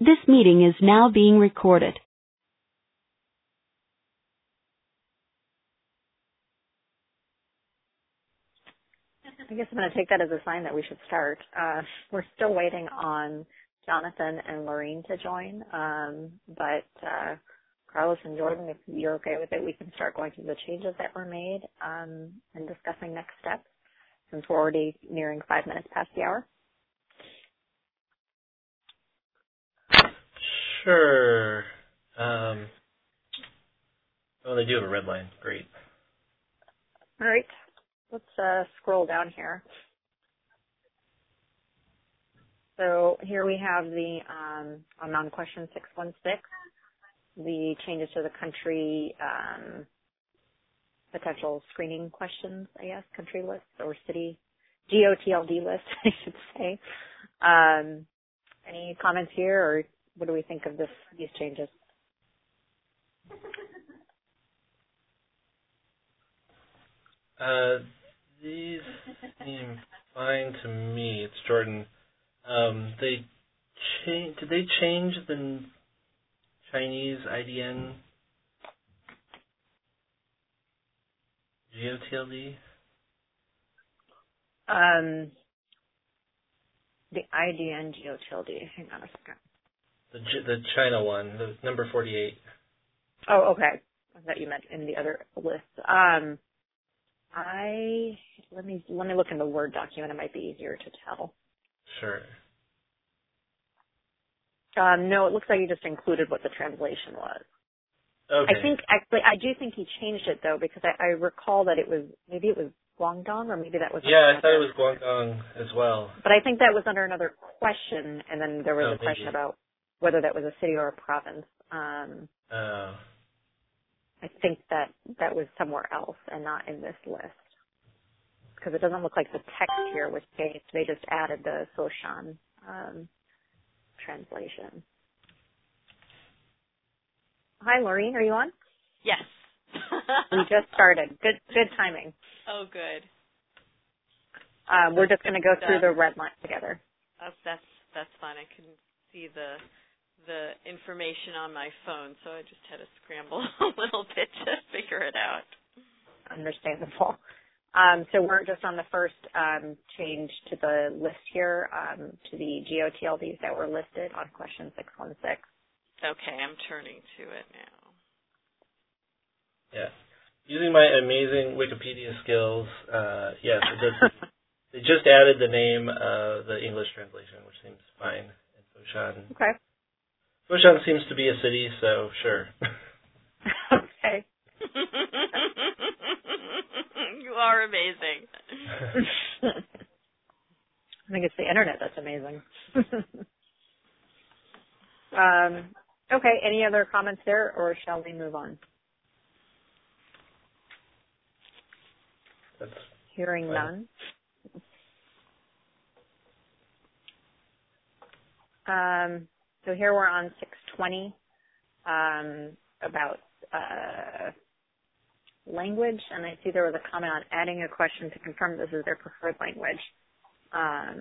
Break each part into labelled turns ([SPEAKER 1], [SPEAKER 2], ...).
[SPEAKER 1] This meeting is now being recorded. I guess I'm going to take that as a sign that we should start. We're still waiting on Jonathan and Lorene to join, but Carlos and Jordan, if you're okay with it, we can start going through the changes that were made and discussing next steps, since we're already nearing 5 minutes past the hour.
[SPEAKER 2] Sure. They do have a red line. Great.
[SPEAKER 1] All right. Let's scroll down here. So here we have the on question 616, the changes to the country potential screening questions, I guess, country list or city, GOTLD list, I should say. Any comments here, or what do we think of these changes?
[SPEAKER 2] These seem fine to me. It's Jordan. Did they change the Chinese IDN GOTLD?
[SPEAKER 1] The IDN GOTLD. Hang on a second.
[SPEAKER 2] The China one, the number 48.
[SPEAKER 1] Oh, okay. I thought you meant in the other list. Let me look in the Word document. It might be easier to tell.
[SPEAKER 2] Sure.
[SPEAKER 1] No, it looks like you just included what the translation was.
[SPEAKER 2] Okay.
[SPEAKER 1] I do think he changed it though, because I recall that maybe it was Guangdong, or maybe that was.
[SPEAKER 2] Yeah, I thought it was Guangdong as well.
[SPEAKER 1] But I think that was under another question, and then there was a question about whether that was a city or a province. I think that was somewhere else and not in this list, because it doesn't look like the text here was changed. They just added the Foshan translation. Hi, Lorene, are you on?
[SPEAKER 3] Yes.
[SPEAKER 1] We just started. Good timing.
[SPEAKER 3] Oh, good.
[SPEAKER 1] We're just going to go through the red line together.
[SPEAKER 3] That's fine. I couldn't see the information on my phone, so I just had to scramble a little bit to figure it out.
[SPEAKER 1] Understandable. So we're just on the first change to the list here, to the GOTLDs that were listed on question 616.
[SPEAKER 3] Okay, I'm turning to it now.
[SPEAKER 2] Yeah. Using my amazing Wikipedia skills, yes, they just added the name of the English translation, which seems fine. And Foshan.
[SPEAKER 1] Okay. Foshan
[SPEAKER 2] seems to be a city, so sure.
[SPEAKER 1] Okay.
[SPEAKER 3] You are amazing.
[SPEAKER 1] I think it's the internet that's amazing. Okay, any other comments there, or shall we move on?
[SPEAKER 2] That's
[SPEAKER 1] Hearing
[SPEAKER 2] fine.
[SPEAKER 1] None. So here we're on 620 about language, and I see there was a comment on adding a question to confirm this is their preferred language. I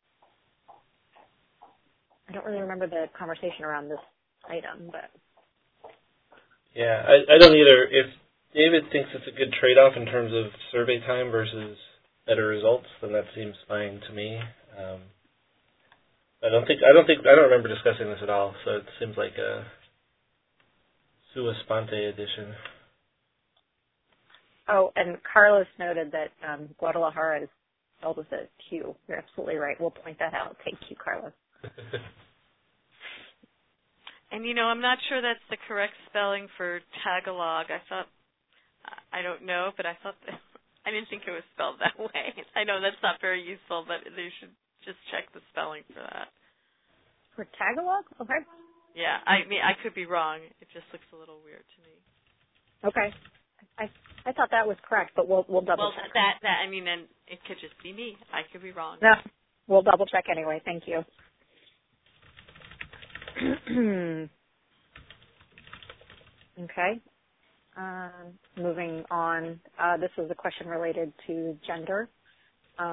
[SPEAKER 1] don't really remember the conversation around this item, but
[SPEAKER 2] yeah, I don't either. If David thinks it's a good trade-off in terms of survey time versus better results, then that seems fine to me. I don't remember discussing this at all, so it seems like a sua sponte addition.
[SPEAKER 1] Oh, and Carlos noted that Guadalajara is spelled with a Q. You're absolutely right. We'll point that out. Thank you, Carlos.
[SPEAKER 3] And, I'm not sure that's the correct spelling for Tagalog. I don't know, but I didn't think it was spelled that way. I know that's not very useful, but they should just check the spelling for that.
[SPEAKER 1] For Tagalog? Okay.
[SPEAKER 3] Yeah, I could be wrong. It just looks a little weird to me.
[SPEAKER 1] Okay. I thought that was correct, but we'll double check.
[SPEAKER 3] And it could just be me. I could be wrong.
[SPEAKER 1] No, we'll double check anyway. Thank you. Okay. Moving on. This was a question related to gender.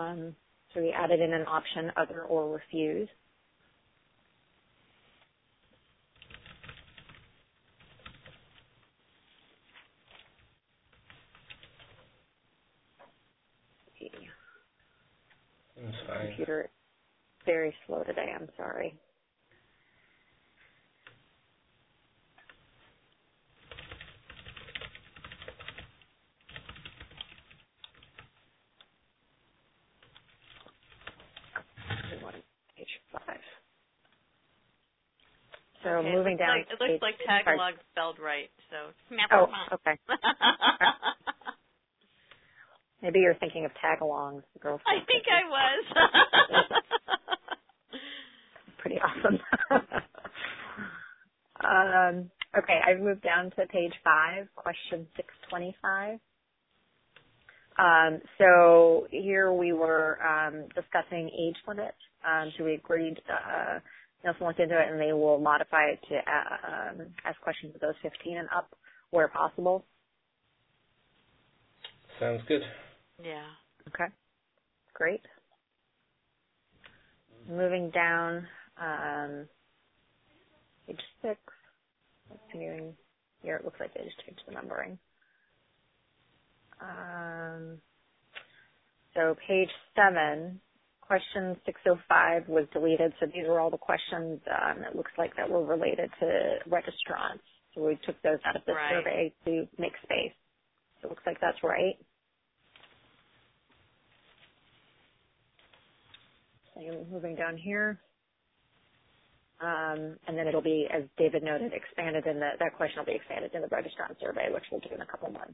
[SPEAKER 1] So we added in an option, other or refuse. computer is very slow today. I'm sorry. Page 5. So
[SPEAKER 3] okay,
[SPEAKER 1] moving down.
[SPEAKER 3] It looks like Tagalog spelled right. So never
[SPEAKER 1] oh,
[SPEAKER 3] mind.
[SPEAKER 1] okay. Maybe you're thinking of Tagalongs, the girls.
[SPEAKER 3] I think I was.
[SPEAKER 1] Pretty awesome. Okay, I've moved down to page 5, question 625. So here we were discussing age limit. So we agreed, Nelson looked into it, and they will modify it to ask questions of those 15 and up where possible.
[SPEAKER 2] Sounds good.
[SPEAKER 3] Yeah.
[SPEAKER 1] Okay, great. Moving down, page 6. Continuing here, it looks like they just changed the numbering. So page 7, question 605 was deleted. So these were all the questions, it looks like, that were related to registrants. So we took those out of the survey to make space. So it looks like that's right. So moving down here. And then it'll be, as David noted, expanded in that question will be expanded in the registrant survey, which we'll do in a couple months.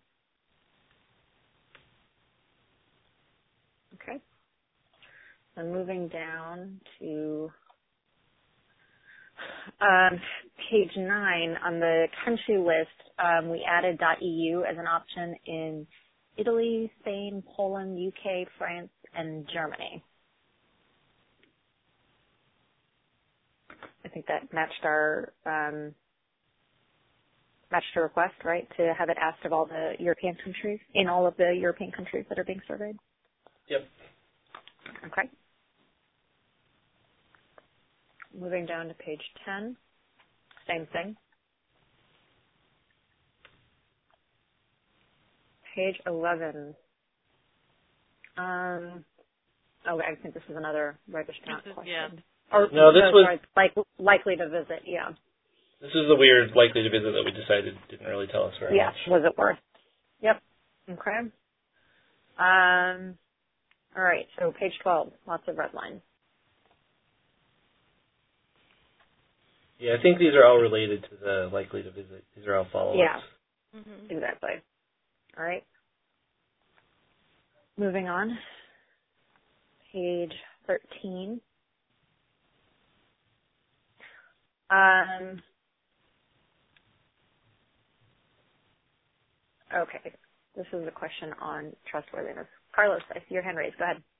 [SPEAKER 1] Okay. And moving down to page 9 on the country list, we added .eu as an option in Italy, Spain, Poland, UK, France, and Germany. I think that matched our request, right, to have it asked of all the European countries, in all of the European countries that are being surveyed.
[SPEAKER 2] Yep.
[SPEAKER 1] Okay. Moving down to page 10, same thing. Page 11. I think this is another registrant question.
[SPEAKER 3] Yeah.
[SPEAKER 1] Or,
[SPEAKER 2] no, this was
[SPEAKER 1] likely to visit, yeah.
[SPEAKER 2] This is the weird likely to visit that we decided didn't really tell us very much.
[SPEAKER 1] Yeah, was it worth? Yep. Okay. All right, so page 12, lots of red lines.
[SPEAKER 2] Yeah, I think these are all related to the likely to visit. These are all follow-ups.
[SPEAKER 1] Yeah, exactly. All right. Moving on. Page 13. Okay, this is a question on trustworthiness. Carlos, I see your hand raised. Go ahead.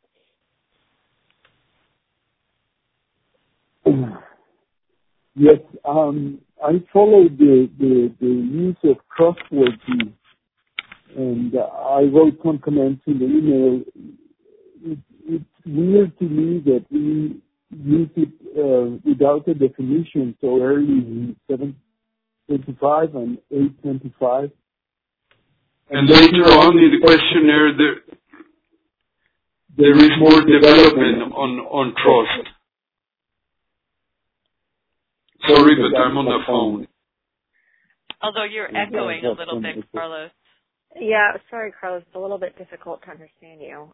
[SPEAKER 4] Yes, I followed the use of trustworthy, and I wrote some comments in the email. It's weird to me that we use it without a definition so early in 725 and 825.
[SPEAKER 5] And later on in the questionnaire, there is more development on trust. Sorry, but I'm on the phone.
[SPEAKER 3] Although you're echoing a little bit, Carlos.
[SPEAKER 1] Yeah, sorry, Carlos. It's a little bit difficult to understand you.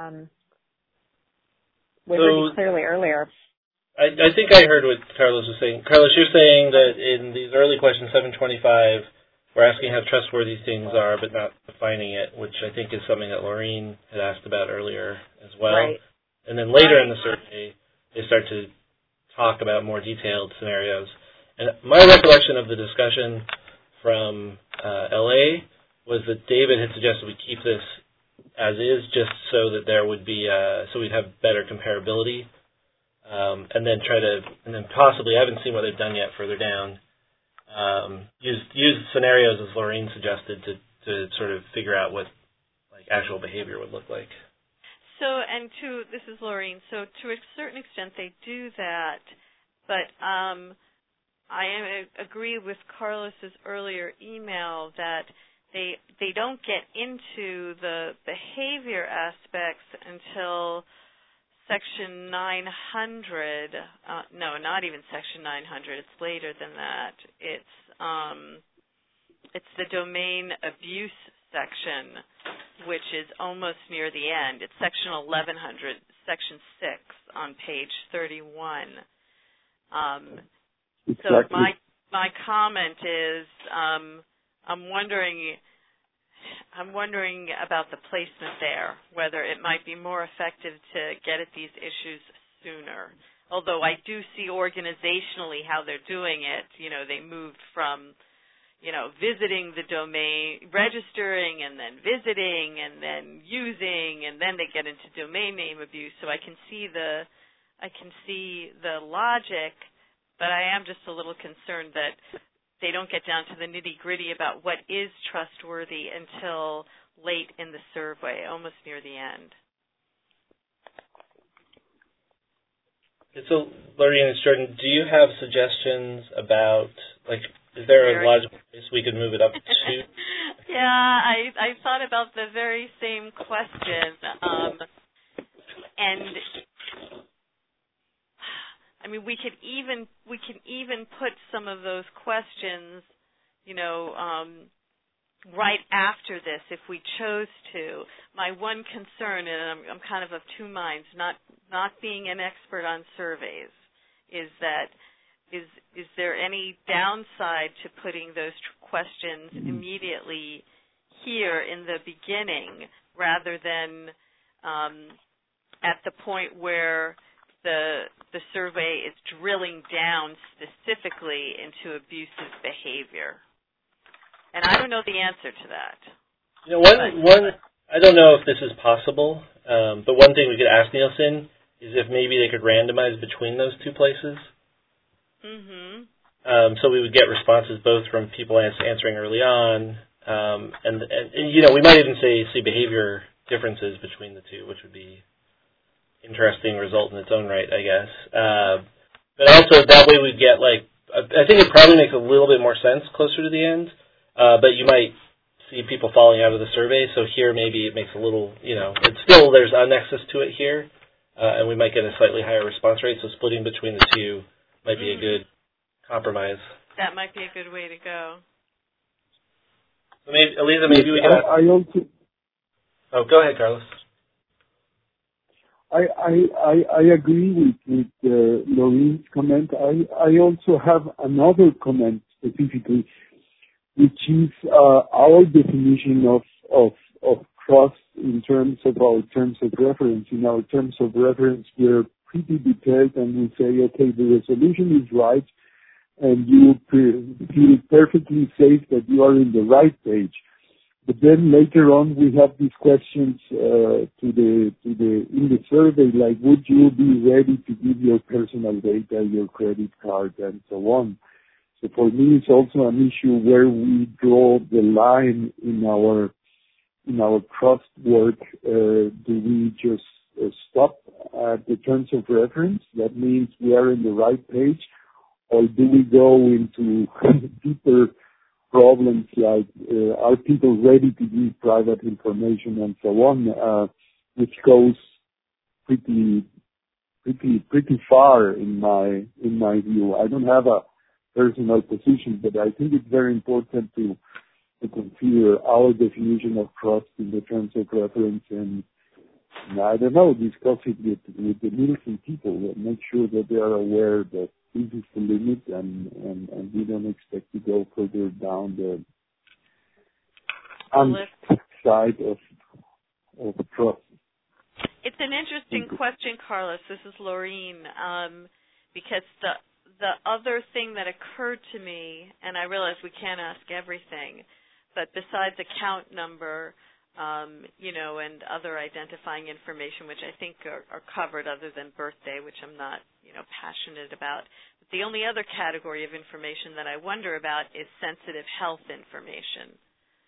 [SPEAKER 1] We heard you clearly earlier.
[SPEAKER 2] I think I heard what Carlos was saying. Carlos, you're saying that in these early questions, 725, we're asking how trustworthy things are, but not defining it, which I think is something that Laureen had asked about earlier as well.
[SPEAKER 1] Right.
[SPEAKER 2] And then later in the survey, they start to talk about more detailed scenarios. And my recollection of the discussion from LA was that David had suggested we keep this as is, just so that there would be, so we'd have better comparability, and then possibly, I haven't seen what they've done yet further down, use scenarios as Laureen suggested to sort of figure out what like actual behavior would look like.
[SPEAKER 3] So, this is Laureen. So, to a certain extent, they do that, but I agree with Carlos's earlier email that they don't get into the behavior aspects until Section 900, no, not even Section 900. It's later than that. It's the domain abuse section, which is almost near the end. It's Section 1100, Section 6 on page 31.
[SPEAKER 4] Exactly.
[SPEAKER 3] So my comment is, I'm wondering about the placement there, whether it might be more effective to get at these issues sooner. Although I do see organizationally how they're doing it. You know, they moved from, you know, visiting the domain, registering, and then visiting, and then using, and then they get into domain name abuse. So I can see the logic, but I am just a little concerned that they don't get down to the nitty-gritty about what is trustworthy until late in the survey, almost near the end.
[SPEAKER 2] So, Lorraine and Jordan, do you have suggestions about, like, is there a logical place we could move it up to?
[SPEAKER 3] Yeah, I thought about the very same question. And I mean, we can even put some of those questions, you know, right after this if we chose to. My one concern, and I'm kind of two minds, not being an expert on surveys, is that is there any downside to putting those questions immediately here in the beginning rather than at the point where the survey is drilling down specifically into abusive behavior? And I don't know the answer to that.
[SPEAKER 2] You know, one I don't know if this is possible, but one thing we could ask Nielsen is if maybe they could randomize between those two places.
[SPEAKER 3] Mm-hmm.
[SPEAKER 2] So we would get responses both from people answering early on, and you know, we might even see behavior differences between the two, which would be interesting result in its own right, I guess. But also that way we'd get, like, I think it probably makes a little bit more sense closer to the end, but you might see people falling out of the survey, so here maybe it makes a little, you know, it's still, there's a nexus to it here, and we might get a slightly higher response rate, so splitting between the two might be a good compromise.
[SPEAKER 3] That might be a good way to go.
[SPEAKER 2] So maybe, Elisa, maybe we can...
[SPEAKER 4] I also...
[SPEAKER 2] Oh, go ahead, Carlos.
[SPEAKER 4] I agree with Lorraine's comment. I also have another comment specifically, which is our definition of trust in terms of our terms of reference. In our terms of reference, we're pretty detailed, and we say, okay, the resolution is right, and you feel perfectly safe that you are in the right page. But then later on, we have these questions in the survey, like, would you be ready to give your personal data, your credit card, and so on? So for me, it's also an issue where we draw the line in our trust work. Do we just stop at the terms of reference? That means we are in the right page, or do we go into deeper problems like are people ready to give private information and so on, which goes pretty far in my view. I don't have a personal position, but I think it's very important to consider our definition of trust in the terms of reference, and I don't know, discuss it with the Nielsen people, make sure that they are aware that this is the limit, and we don't expect to go further down the side of trust.
[SPEAKER 3] It's an interesting question, Carlos. This is Lorraine, because the other thing that occurred to me, and I realize we can't ask everything, but besides account number, you know, and other identifying information, which I think are covered other than birthday, which I'm not, you know, passionate about. But the only other category of information that I wonder about is sensitive health information.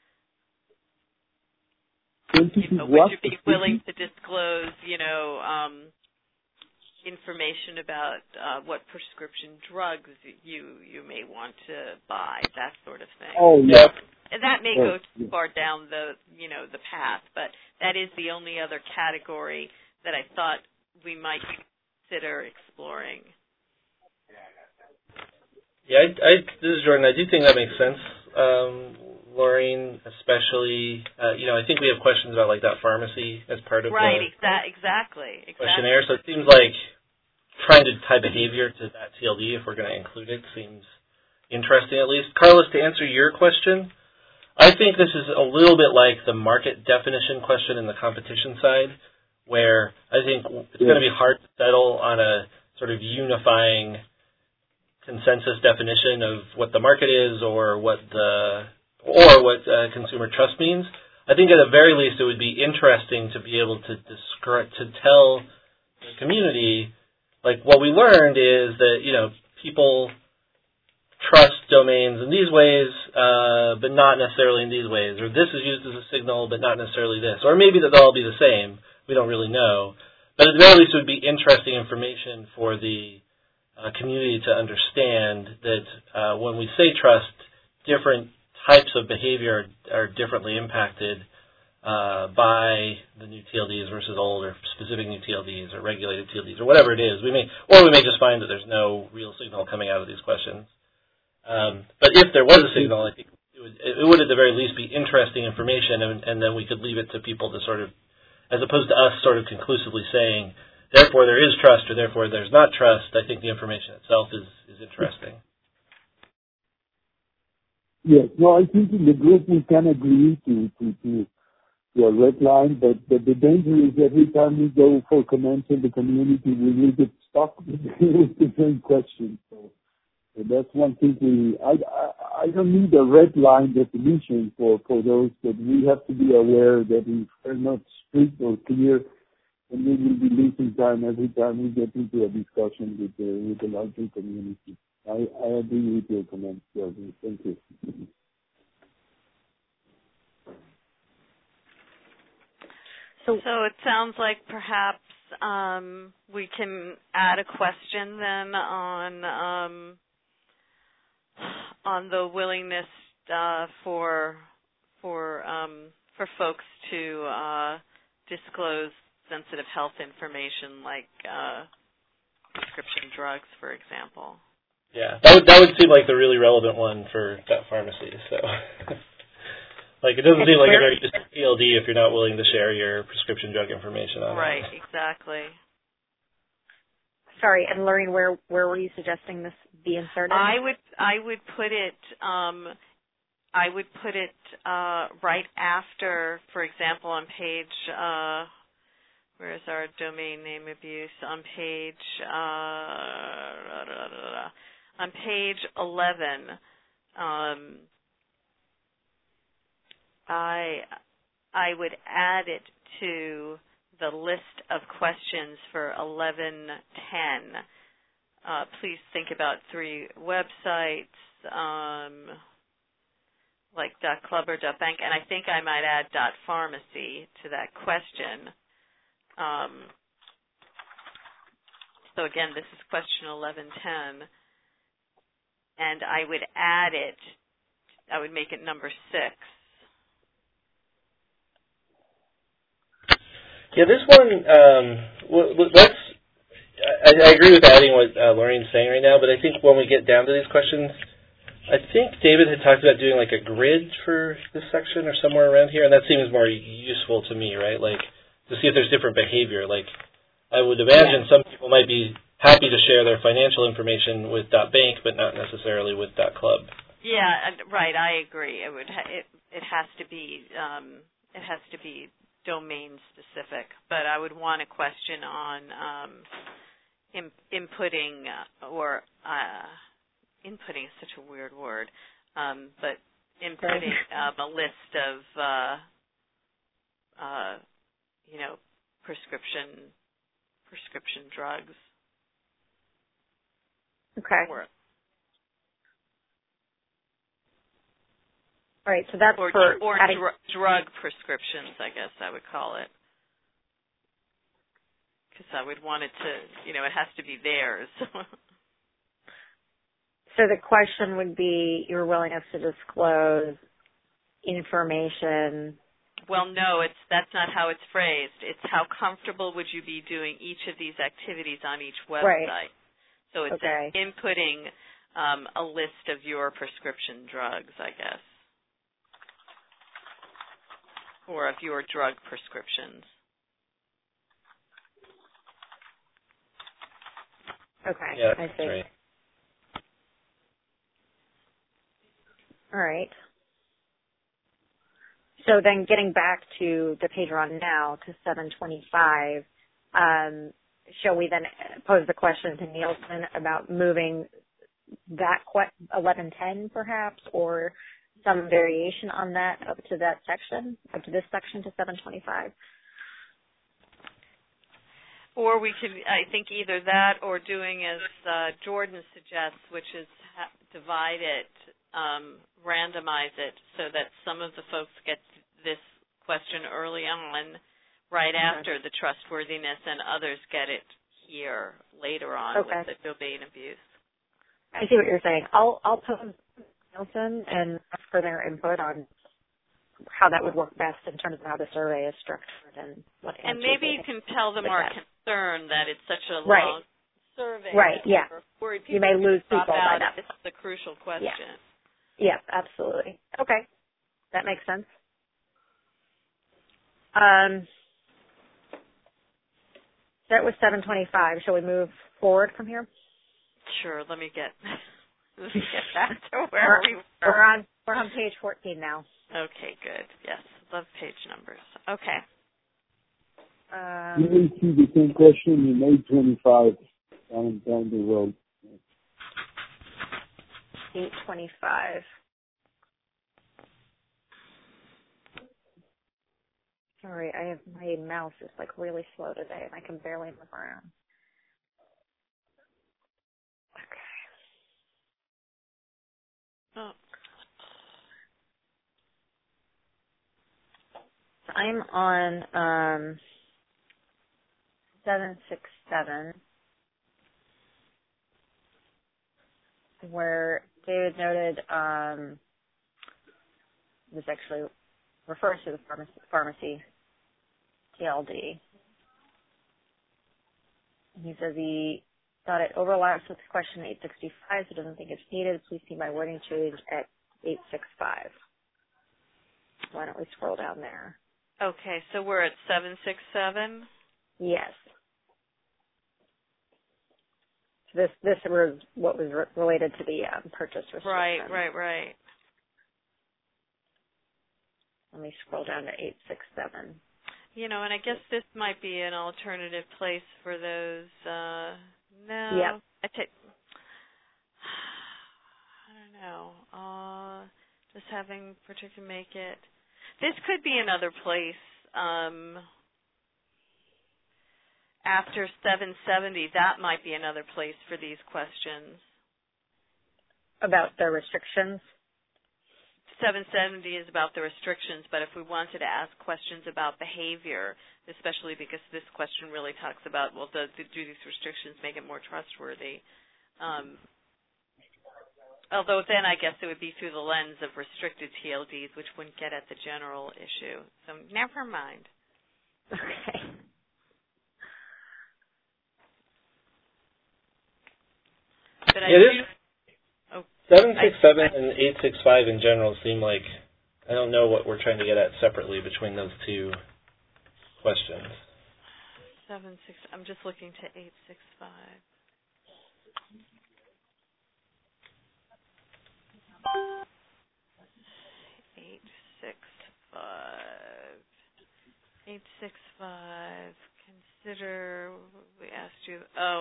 [SPEAKER 3] You know, would you be willing to disclose, you know, information about what prescription drugs you may want to buy, that sort of thing?
[SPEAKER 4] Oh, yeah.
[SPEAKER 3] And that may go too far down the path, but that is the only other category that I thought we might consider exploring.
[SPEAKER 2] Yeah, this is Jordan. I do think that makes sense, Laureen, especially, I think we have questions about like that pharmacy as part of
[SPEAKER 3] right,
[SPEAKER 2] the
[SPEAKER 3] exactly.
[SPEAKER 2] questionnaire. So it seems like trying to tie behavior to that TLD, if we're going to include it, seems interesting at least. Carlos, to answer your question, I think this is a little bit like the market definition question in the competition side, where I think it's going to be hard to settle on a sort of unifying consensus definition of what the market is or what consumer trust means. I think at the very least it would be interesting to be able to tell the community, like, what we learned is that people trust domains in these ways, but not necessarily in these ways, or this is used as a signal, but not necessarily this, or maybe that they'll all be the same. We don't really know, but at the very least it would be interesting information for the community to understand that when we say trust, different types of behavior are differently impacted by the new TLDs versus old, or specific new TLDs, or regulated TLDs, or whatever it is. We may just find that there's no real signal coming out of these questions. But if there was a signal, I think it would at the very least be interesting information, and then we could leave it to people to sort of, as opposed to us sort of conclusively saying, therefore there is trust, or therefore there's not trust. I think the information itself is interesting.
[SPEAKER 4] Yes. No, I think in the group we can agree to a red line, but the danger is every time we go for comments in the community, we will get stuck with the same question. So that's one thing I don't need a red line definition for those, but we have to be aware that if they're not strict or clear, and we will be losing time every time we get into a discussion with the larger community. I agree with your comments, Jordan. Thank you.
[SPEAKER 3] So it sounds like perhaps we can add a question then on the willingness for folks to disclose sensitive health information like prescription drugs, for example.
[SPEAKER 2] Yeah, that would seem like the really relevant one for that pharmacy. So, like, it doesn't seem like a very useful TLD if you're not willing to share your prescription drug information on it.
[SPEAKER 3] Right, exactly.
[SPEAKER 1] Sorry, and Lorraine, where were you suggesting this be inserted?
[SPEAKER 3] I would put it right after, for example, on page. Where's our domain name abuse? On page 11, I would add it to the list of questions for 1110. Please think about 3 websites, like .club or .bank, and I think I might add .pharmacy to that question. So again, this is question 1110, and I would add it, I would make it number 6.
[SPEAKER 2] Yeah, this one, I agree with adding what Laureen's saying right now, but I think when we get down to these questions, I think David had talked about doing like a grid for this section or somewhere around here, and that seems more useful to me, right? Like, to see if there's different behavior. Like, I would imagine some people might be happy to share their financial information with .bank, but not necessarily with .club.
[SPEAKER 3] Yeah, right. I agree. It has to be domain specific, but I would want a question on inputting inputting is such a weird word, but inputting a list of prescription drugs.
[SPEAKER 1] Okay. All right, so that's
[SPEAKER 3] or
[SPEAKER 1] adding
[SPEAKER 3] drug prescriptions, I guess I would call it, because I would want it to, it has to be theirs.
[SPEAKER 1] So the question would be your willingness to disclose information
[SPEAKER 3] well, no, that's not how it's phrased. It's how comfortable would you be doing each of these activities on each website.
[SPEAKER 1] Right.
[SPEAKER 3] So it's
[SPEAKER 1] Okay.
[SPEAKER 3] inputting a list of your prescription drugs, I guess, or of your drug prescriptions.
[SPEAKER 1] Okay.
[SPEAKER 2] Yeah,
[SPEAKER 1] I
[SPEAKER 2] that's
[SPEAKER 1] see.
[SPEAKER 2] right.
[SPEAKER 1] All right. So then getting back to the page we're on now, to 725, shall we then pose the question to Nielsen about moving that 1110 perhaps, or some variation on that up to that section, up to this section to 725?
[SPEAKER 3] Or we could, I think, either that or doing as Jordan suggests, which is divide it, randomize it, so that some of the folks get this question early on, right after the trustworthiness, and others get it here later on with the domain abuse.
[SPEAKER 1] I see what you're saying. I'll pose Nielsen and ask for their input on how that would work best in terms of how the survey is structured and what answers.
[SPEAKER 3] And maybe you can tell them our concern that it's such a
[SPEAKER 1] right.
[SPEAKER 3] long survey.
[SPEAKER 1] Right, yeah.
[SPEAKER 3] Worried
[SPEAKER 1] you may lose people by that.
[SPEAKER 3] This is a crucial question.
[SPEAKER 1] Yeah, absolutely. Okay. That makes sense. That was 725. Shall we move forward from here?
[SPEAKER 3] Sure. Let me get back to where we were.
[SPEAKER 1] We're on page 14 now.
[SPEAKER 3] Okay, good. Yes, love page numbers. Okay.
[SPEAKER 4] You may see the same question in 825 down the road.
[SPEAKER 1] 825. Sorry, my mouse is like really slow today, and I can barely move around. Okay.
[SPEAKER 3] Oh.
[SPEAKER 1] So I'm on 767, where David noted this actually refers to the pharmacy TLD. He says he thought it overlaps with question 865, so doesn't think it's needed. Please see my wording change at 865. Why don't we scroll down there?
[SPEAKER 3] Okay, so we're at 767?
[SPEAKER 1] Yes. This was what was related to the purchase restriction.
[SPEAKER 3] Right.
[SPEAKER 1] Let me scroll down to 867.
[SPEAKER 3] And I guess this might be an alternative place for those. No.
[SPEAKER 1] Yep.
[SPEAKER 3] I don't know. Just having particular make it. This could be another place. After 770, that might be another place for these questions.
[SPEAKER 1] About the restrictions?
[SPEAKER 3] 770 is about the restrictions, but if we wanted to ask questions about behavior, especially because this question really talks about, well, do these restrictions make it more trustworthy? Although then I guess it would be through the lens of restricted TLDs, which wouldn't get at the general issue. So never mind.
[SPEAKER 1] Okay.
[SPEAKER 3] But
[SPEAKER 2] 767 and 865 in general seem like, I don't know what we're trying to get at separately between those two questions.
[SPEAKER 3] I'm just looking to 865. Consider, we asked you,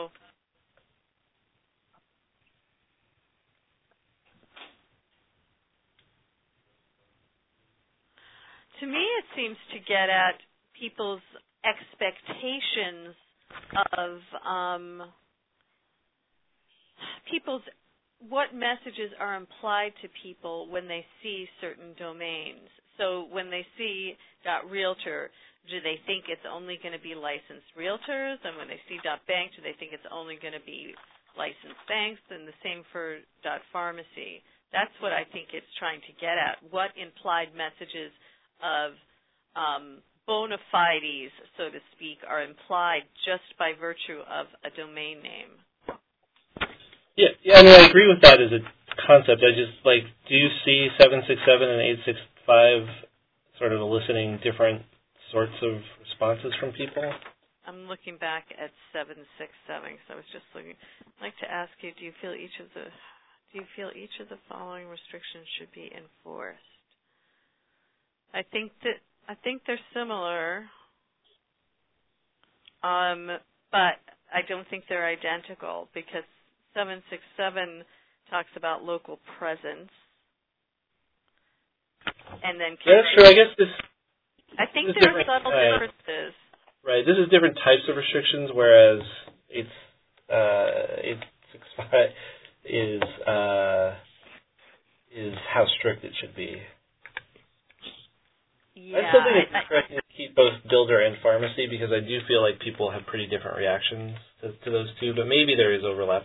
[SPEAKER 3] to me it seems to get at people's expectations of what messages are implied to people when they see certain domains. So when they see .realtor, do they think it's only going to be licensed realtors? And when they see .bank, do they think it's only going to be licensed banks? And the same for .pharmacy. That's what I think it's trying to get at. What implied messages of bona fides, so to speak, are implied just by virtue of a domain name.
[SPEAKER 2] Yeah, I mean, I agree with that as a concept. I just, do you see 767 and 865 sort of eliciting different sorts of responses from people?
[SPEAKER 3] I'm looking back at 767 because I was just looking. I'd like to ask you, do you feel each of the following restrictions should be enforced? I think they're similar, but I don't think they're identical because 767 talks about local presence, and then
[SPEAKER 2] that's true. I guess
[SPEAKER 3] I think there are subtle differences.
[SPEAKER 2] Right. This is different types of restrictions, whereas 865 is how strict it should be.
[SPEAKER 3] Yeah,
[SPEAKER 2] I still think it's correct to keep both builder and pharmacy because I do feel like people have pretty different reactions to those two, but maybe there is overlap.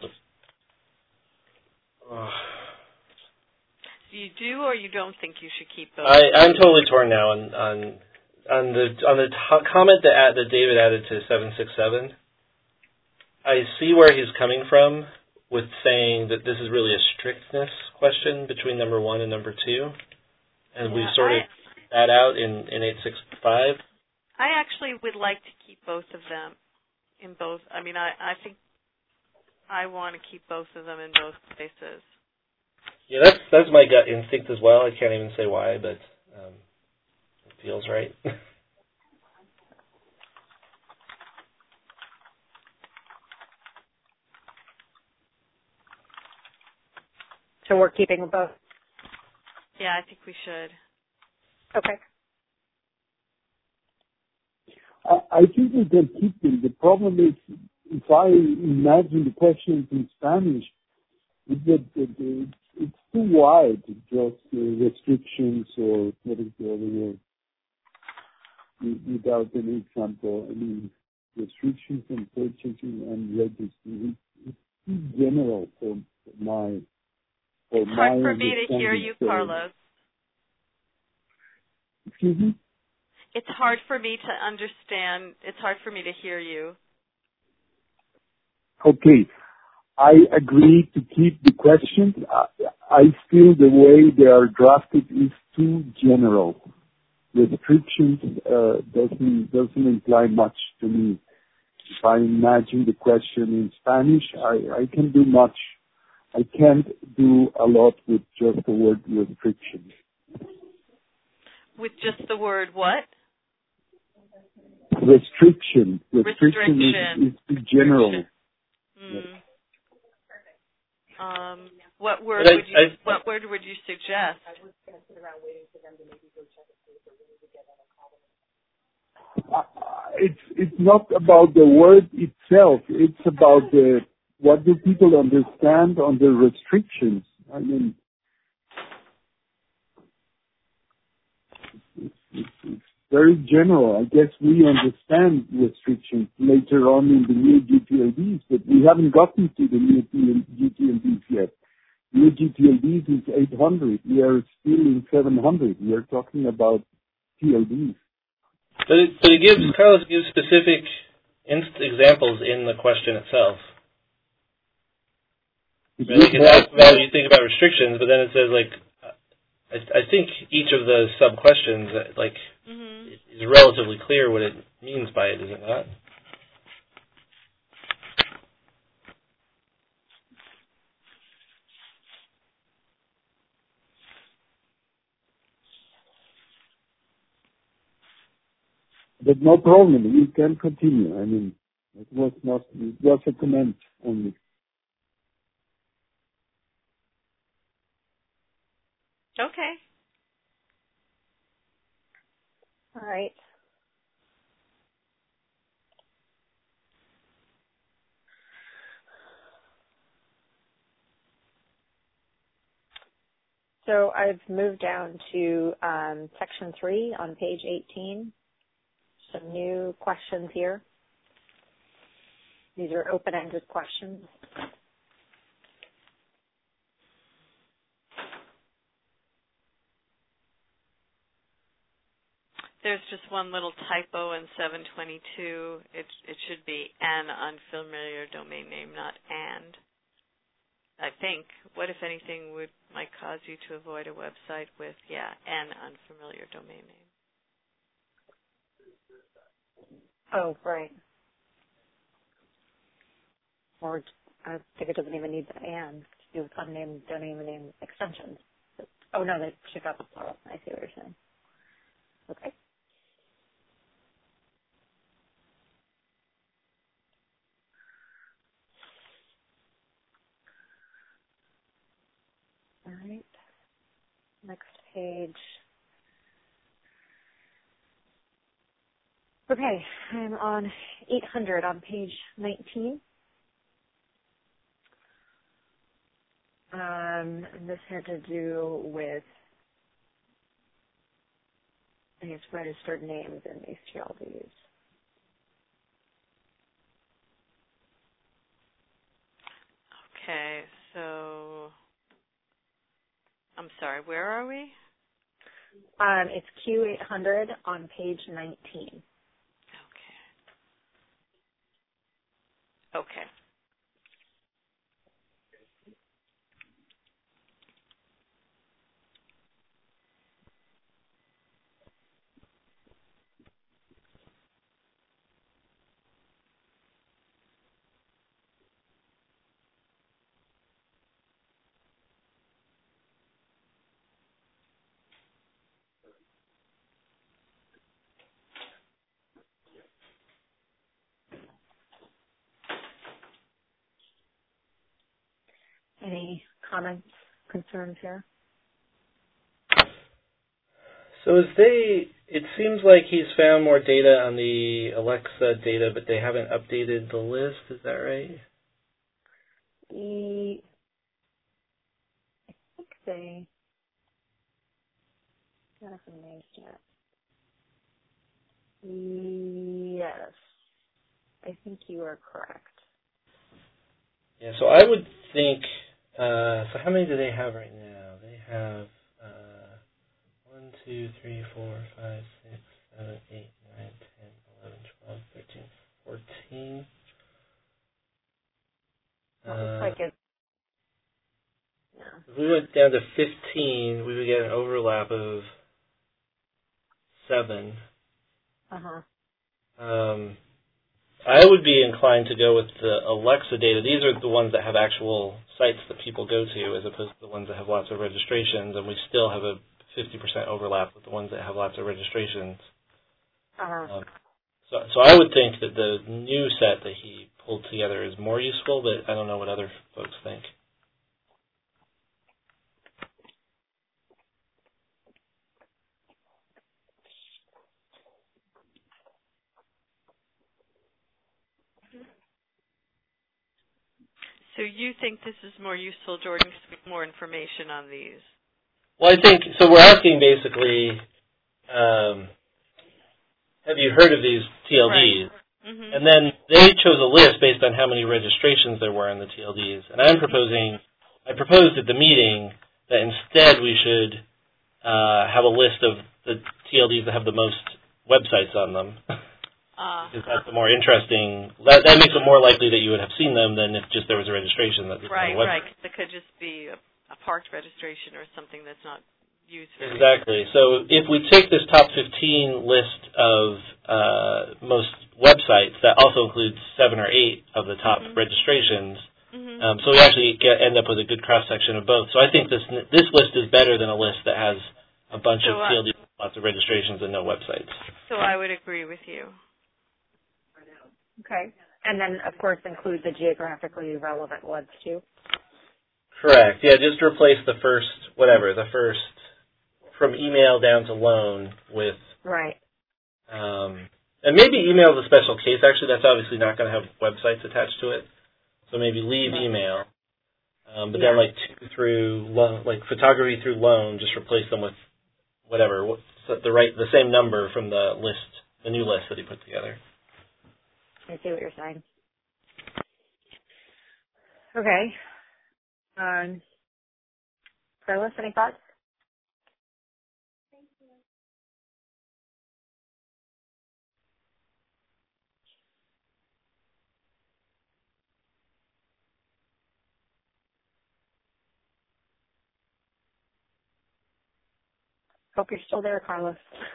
[SPEAKER 3] You do, or you don't think you should keep both?
[SPEAKER 2] I'm totally torn now on the comment that David added to 767. I see where he's coming from with saying that this is really a strictness question between number 1 and number 2, and we sort of that out in 865.
[SPEAKER 3] I actually would like to keep both of them in both. I mean, I think I want to keep both of them in both places.
[SPEAKER 2] Yeah, that's my gut instinct as well. I can't even say why, but it feels right.
[SPEAKER 1] So we're keeping them both?
[SPEAKER 3] Yeah, I think we should.
[SPEAKER 1] Okay.
[SPEAKER 4] I think we can keep them. The problem is, if I imagine the questions in Spanish, it's too wide, just restrictions or what is the other word, without any example. I mean, restrictions on purchasing and registering. It's too general for my
[SPEAKER 3] It's hard for me to hear you, Carlos.
[SPEAKER 4] Excuse me?
[SPEAKER 3] It's hard for me to understand. It's hard for me to hear you.
[SPEAKER 4] Okay. I agree to keep the questions. I feel the way they are drafted is too general. Restrictions doesn't imply much to me. If I imagine the question in Spanish, I can do much. I can't do a lot with just the word restrictions.
[SPEAKER 3] With just the word what?
[SPEAKER 4] Restriction. Restriction is too general.
[SPEAKER 3] Yes. What word would you suggest?
[SPEAKER 4] It's not about the word itself. It's about what do people understand on the restrictions. I mean, it's very general. I guess we understand restrictions later on in the new GTLDs, but we haven't gotten to the new GTLDs yet. New GTLDs is 800. We are still in 700. We are talking about TLDs.
[SPEAKER 2] But Carlos gives specific examples in the question itself. Like it asks about you think about restrictions, but then it says I think each of the sub questions is relatively clear what it means by it, is it not?
[SPEAKER 4] But no problem. You can continue. I mean, it was a comment only.
[SPEAKER 3] Okay.
[SPEAKER 1] All right. So I've moved down to section 3 on page 18. Some new questions here. These are open-ended questions.
[SPEAKER 3] There's just one little typo in 722. It should be an unfamiliar domain name, not and. I think. What, if anything, might cause you to avoid a website with, an unfamiliar domain name?
[SPEAKER 1] Oh, right. Or I think it doesn't even need the and to do with unnamed domain name extensions. Oh, no, they should up the plural. I see what you're saying. Okay. All right. Next page. Okay, I'm on 800 on page 19. And this had to do with, I guess, registered names in these TLDs.
[SPEAKER 3] Okay, so I'm sorry, where are we?
[SPEAKER 1] It's Q800 on page 19.
[SPEAKER 3] Okay.
[SPEAKER 1] Any comments, concerns here?
[SPEAKER 2] So it seems like he's found more data on the Alexa data, but they haven't updated the list. Is that right?
[SPEAKER 1] I think they got some names yet. Yes, I think you are correct.
[SPEAKER 2] Yeah, so I would think, so how many do they have right now? They have 1, 2, 3, 4, 5, 6, 7, 8, 9, 10, 11, 12, 13, 14.
[SPEAKER 1] Well, it looks like it's,
[SPEAKER 2] If we went down to 15, we would get an overlap of 7. I would be inclined to go with the Alexa data. These are the ones that have actual sites that people go to, as opposed to the ones that have lots of registrations, and we still have a 50% overlap with the ones that have lots of registrations. So I would think that the new set that he pulled together is more useful, but I don't know what other folks think.
[SPEAKER 3] So you think this is more useful, Jordan, because we have more information on these?
[SPEAKER 2] Well, I think, so we're asking basically, have you heard of these TLDs?
[SPEAKER 3] Right. Mm-hmm.
[SPEAKER 2] And then they chose a list based on how many registrations there were in the TLDs. And I proposed at the meeting that instead we should have a list of the TLDs that have the most websites on them. Because that's the more interesting, that makes it more likely that you would have seen them than if just there was a registration that was on a website.
[SPEAKER 3] Right. It could just be a parked registration or something that's not used very
[SPEAKER 2] Exactly. So if we take this top 15 list of most websites, that also includes 7 or 8 of the top registrations. So we actually end up with a good cross-section of both. So I think this list is better than a list that has a bunch of TLDs, lots of registrations, and no websites.
[SPEAKER 3] So I would agree with you.
[SPEAKER 1] Okay. And then, of course, include the geographically relevant ones, too?
[SPEAKER 2] Correct. Yeah, just replace the first from email down to loan with...
[SPEAKER 1] Right.
[SPEAKER 2] And maybe email is a special case. Actually, that's obviously not going to have websites attached to it. So maybe leave email. But then, photography through loan, just replace them with whatever, the same number from the list, the new list that he put together.
[SPEAKER 1] I see what you're saying. Okay. Carlos, any thoughts? Hope you're still there, Carlos.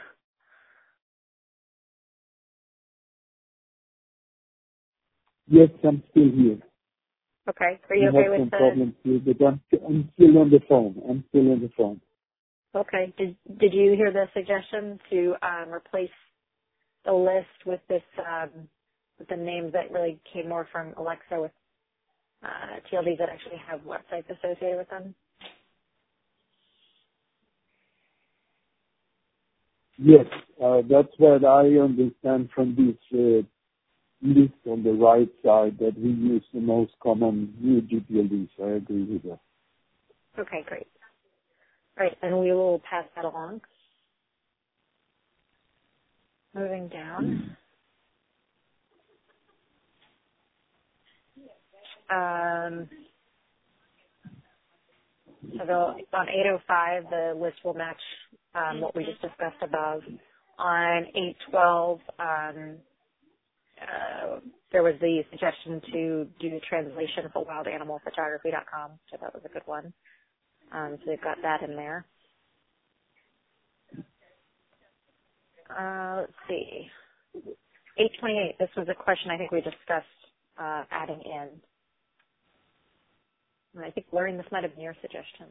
[SPEAKER 4] Yes, I'm still here.
[SPEAKER 1] Okay. Are you okay with
[SPEAKER 4] some problems here, but I'm still on the phone.
[SPEAKER 1] Okay. Did you hear the suggestion to replace the list with this with the names that really came more from Alexa with TLDs that actually have websites associated with them?
[SPEAKER 4] Yes, that's what I understand from this list on the right side, that we use the most common new GPLDs. I agree with that.
[SPEAKER 1] Okay, great. All right, and we will pass that along. Moving down. On 805, the list will match what we just discussed above. On 812, there was the suggestion to do the translation for wildanimalphotography.com, so that was a good one. So they've got that in there. Let's see. 828, this was a question I think we discussed adding in. And I think, Lorraine, this might have been your suggestion.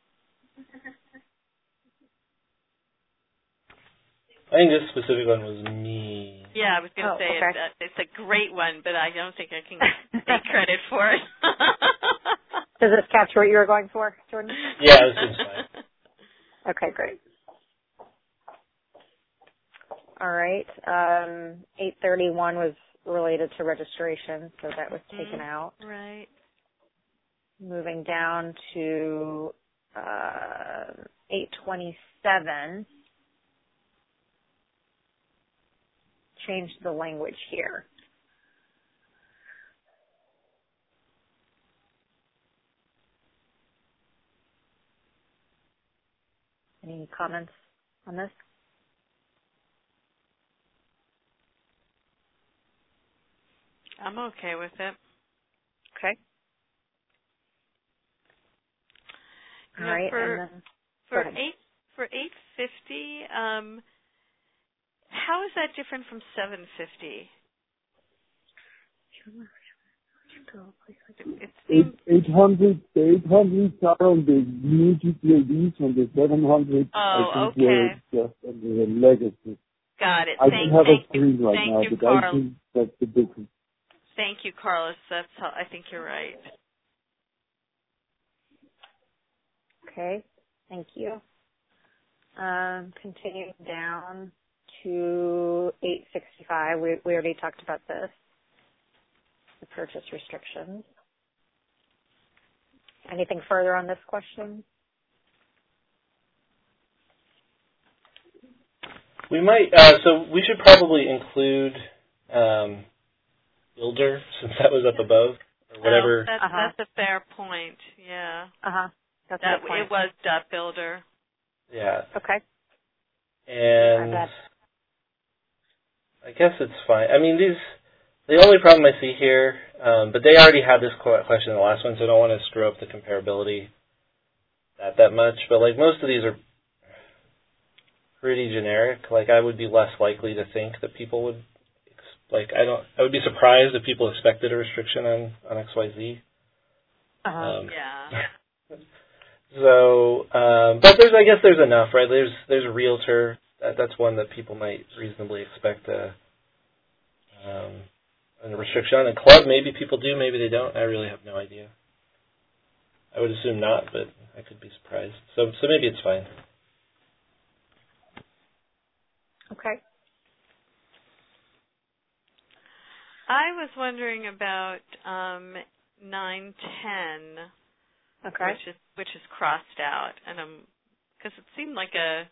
[SPEAKER 2] I think this specific one was me.
[SPEAKER 3] Yeah, I was going to say
[SPEAKER 1] okay.
[SPEAKER 3] It's a great one, but I don't think I can take credit for it.
[SPEAKER 1] Does this capture what you were going for, Jordan?
[SPEAKER 2] Yeah, this seems fine.
[SPEAKER 1] Okay, great. All right. 831 was related to registration, so that was taken out.
[SPEAKER 3] Right.
[SPEAKER 1] Moving down to 827. Change the language here. Any comments on this?
[SPEAKER 3] I'm okay with it.
[SPEAKER 1] Okay. All right.
[SPEAKER 3] For 850, how is that different from 750? It seems
[SPEAKER 4] 800 are on the new GPLDs, and the 700 I think were just on the legacy.
[SPEAKER 3] Got it.
[SPEAKER 4] I don't have a screen right now,
[SPEAKER 3] you,
[SPEAKER 4] but I think that's the difference.
[SPEAKER 3] Thank you, Carlos. That's how, I think you're right.
[SPEAKER 1] Okay, thank you. Continuing down to 865, we already talked about this, the purchase restrictions. Anything further on this question?
[SPEAKER 2] We might, so we should probably include Builder, since that was up above, or whatever.
[SPEAKER 3] That's a fair point, yeah.
[SPEAKER 1] That's a good point.
[SPEAKER 3] It was .builder.
[SPEAKER 2] Yeah.
[SPEAKER 1] Okay.
[SPEAKER 2] And I guess it's fine. I mean, the only problem I see here, but they already had this question in the last one, so I don't want to screw up the comparability that much. But like most of these are pretty generic. Like I would be less likely to think that people would, I would be surprised if people expected a restriction on XYZ.
[SPEAKER 3] Yeah.
[SPEAKER 2] So, but I guess there's enough, right? There's a realtor. That's one that people might reasonably expect a restriction on. A club, maybe people do, maybe they don't. I really have no idea. I would assume not, but I could be surprised. So maybe it's fine.
[SPEAKER 1] Okay.
[SPEAKER 3] I was wondering about 910.
[SPEAKER 1] Okay.
[SPEAKER 3] Which is crossed out, and because it seemed like a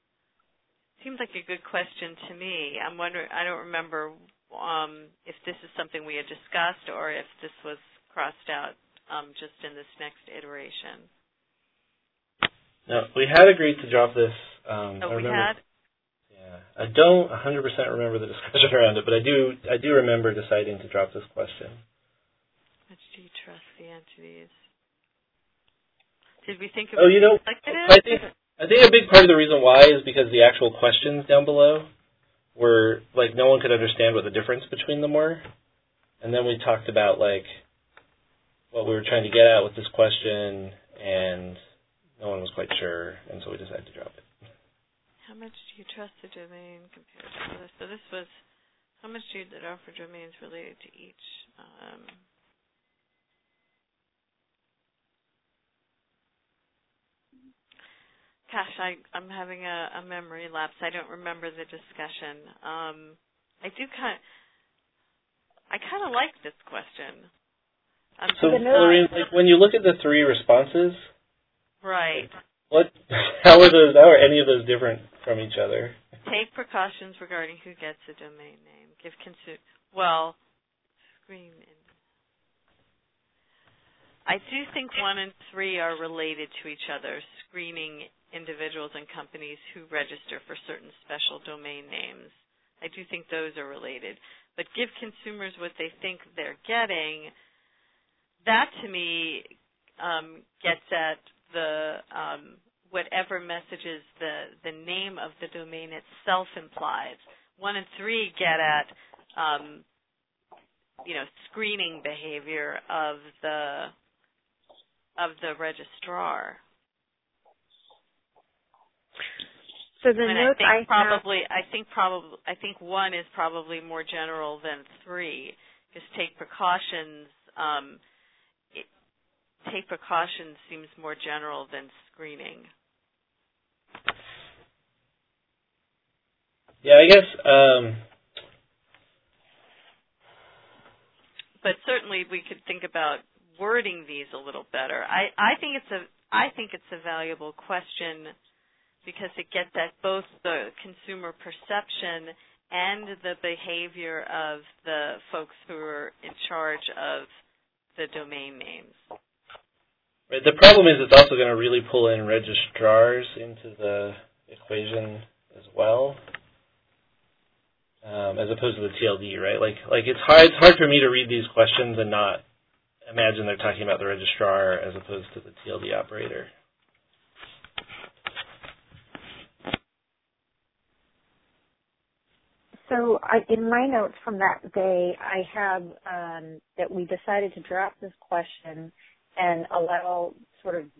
[SPEAKER 3] good question to me. I'm wondering. I don't remember if this is something we had discussed or if this was crossed out just in this next iteration.
[SPEAKER 2] No, we had agreed to drop this.
[SPEAKER 3] We had.
[SPEAKER 2] Yeah, I don't 100% remember the discussion around it, but I do remember deciding to drop this question.
[SPEAKER 3] Which do you trust the entities? Did we think it
[SPEAKER 2] was
[SPEAKER 3] I
[SPEAKER 2] I think a big part of the reason why is because the actual questions down below were, like, no one could understand what the difference between them were. And then we talked about, like, what we were trying to get at with this question, and no one was quite sure, and so we decided to drop it.
[SPEAKER 3] How much do you trust the domain compared to others? So this was, how much do you offer domains related to each? Gosh, I'm having a memory lapse. I don't remember the discussion. I kind of like this question.
[SPEAKER 2] So, Lorraine, like, when you look at the 3 responses,
[SPEAKER 3] right?
[SPEAKER 2] How are any of those different from each other?
[SPEAKER 3] Take precautions regarding who gets a domain name. Screen. I do think 1 and 3 are related to each other, screening individuals and companies who register for certain special domain names. I do think those are related. But give consumers what they think they're getting, that to me gets at the whatever messages the name of the domain itself implies. 1 and 3 get at screening behavior of the registrar.
[SPEAKER 1] So the notes I
[SPEAKER 3] think 1 is probably more general than 3. Just take precautions. Take precautions seems more general than screening.
[SPEAKER 2] Yeah, I guess.
[SPEAKER 3] But certainly, we could think about wording these a little better. I think it's a valuable question because it gets at both the consumer perception and the behavior of the folks who are in charge of the domain names.
[SPEAKER 2] Right. The problem is it's also going to really pull in registrars into the equation as well, as opposed to the TLD, right? Like it's hard for me to read these questions and not imagine they're talking about the registrar as opposed to the TLD operator.
[SPEAKER 1] So in my notes from that day, I have that we decided to drop this question and allow sort of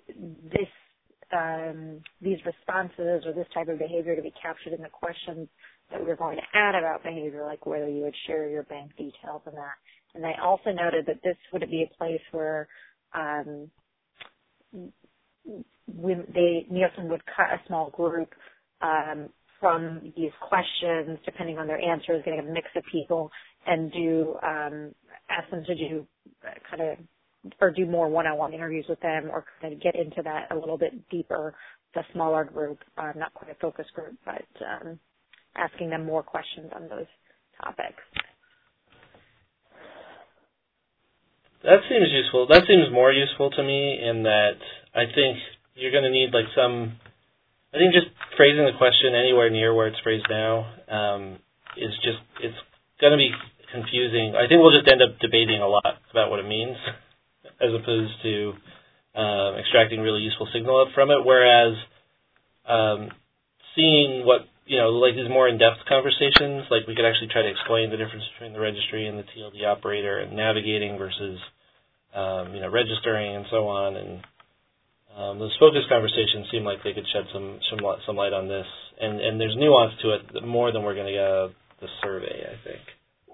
[SPEAKER 1] these responses or this type of behavior to be captured in the questions that we were going to add about behavior, like whether you would share your bank details and that. And I also noted that this would be a place where Nielsen would cut a small group from these questions, depending on their answers, getting a mix of people, and ask them to do do more one-on-one interviews with them, or kind of get into that a little bit deeper, the smaller group, not quite a focus group, but asking them more questions on those topics.
[SPEAKER 2] That seems useful. That seems more useful to me in that I think you're going to need I think just phrasing the question anywhere near where it's phrased now it's going to be confusing. I think we'll just end up debating a lot about what it means as opposed to extracting really useful signal from it, whereas seeing what, like these more in-depth conversations, like we could actually try to explain the difference between the registry and the TLD operator and navigating versus, registering and so on. And those focus conversations seem like they could shed some light on this. And there's nuance to it more than we're going to get out of the survey, I think.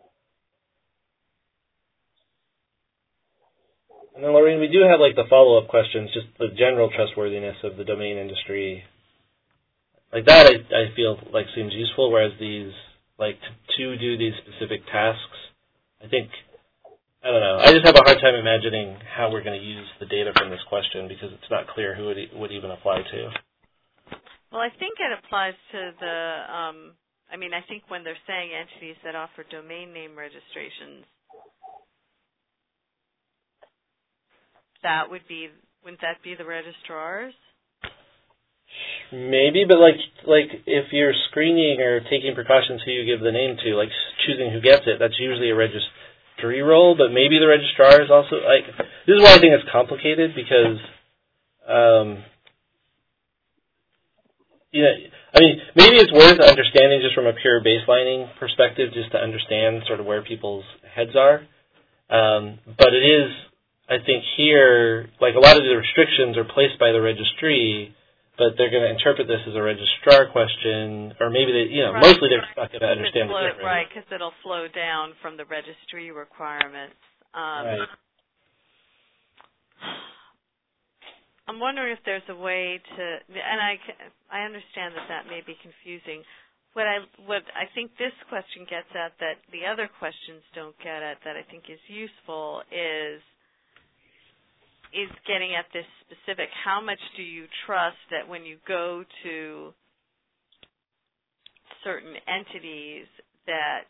[SPEAKER 2] And then, Lorraine, we do have the follow-up questions, just the general trustworthiness of the domain industry. Like that, I feel like seems useful, whereas these, to do these specific tasks, I don't know. I just have a hard time imagining how we're going to use the data from this question because it's not clear who it would even apply to.
[SPEAKER 3] Well, I think it applies to I think when they're saying entities that offer domain name registrations, wouldn't that be the registrars?
[SPEAKER 2] Maybe, but if you're screening or taking precautions who you give the name to, like choosing who gets it, that's usually a registry role, but maybe the registrar is also, this is why I think it's complicated because, I mean, maybe it's worth understanding just from a pure baselining perspective, just to understand sort of where people's heads are. But it is, I think here, like a lot of the restrictions are placed by the registry, but they're going to interpret this as a registrar question, or maybe they,
[SPEAKER 3] right,
[SPEAKER 2] mostly they're not going to understand the difference.
[SPEAKER 3] Right, because it'll flow down from the registry requirements.
[SPEAKER 2] Right.
[SPEAKER 3] I'm wondering if there's a way to, and I understand that may be confusing. What I think this question gets at that the other questions don't get at that I think is useful is getting at this specific. How much do you trust that when you go to certain entities that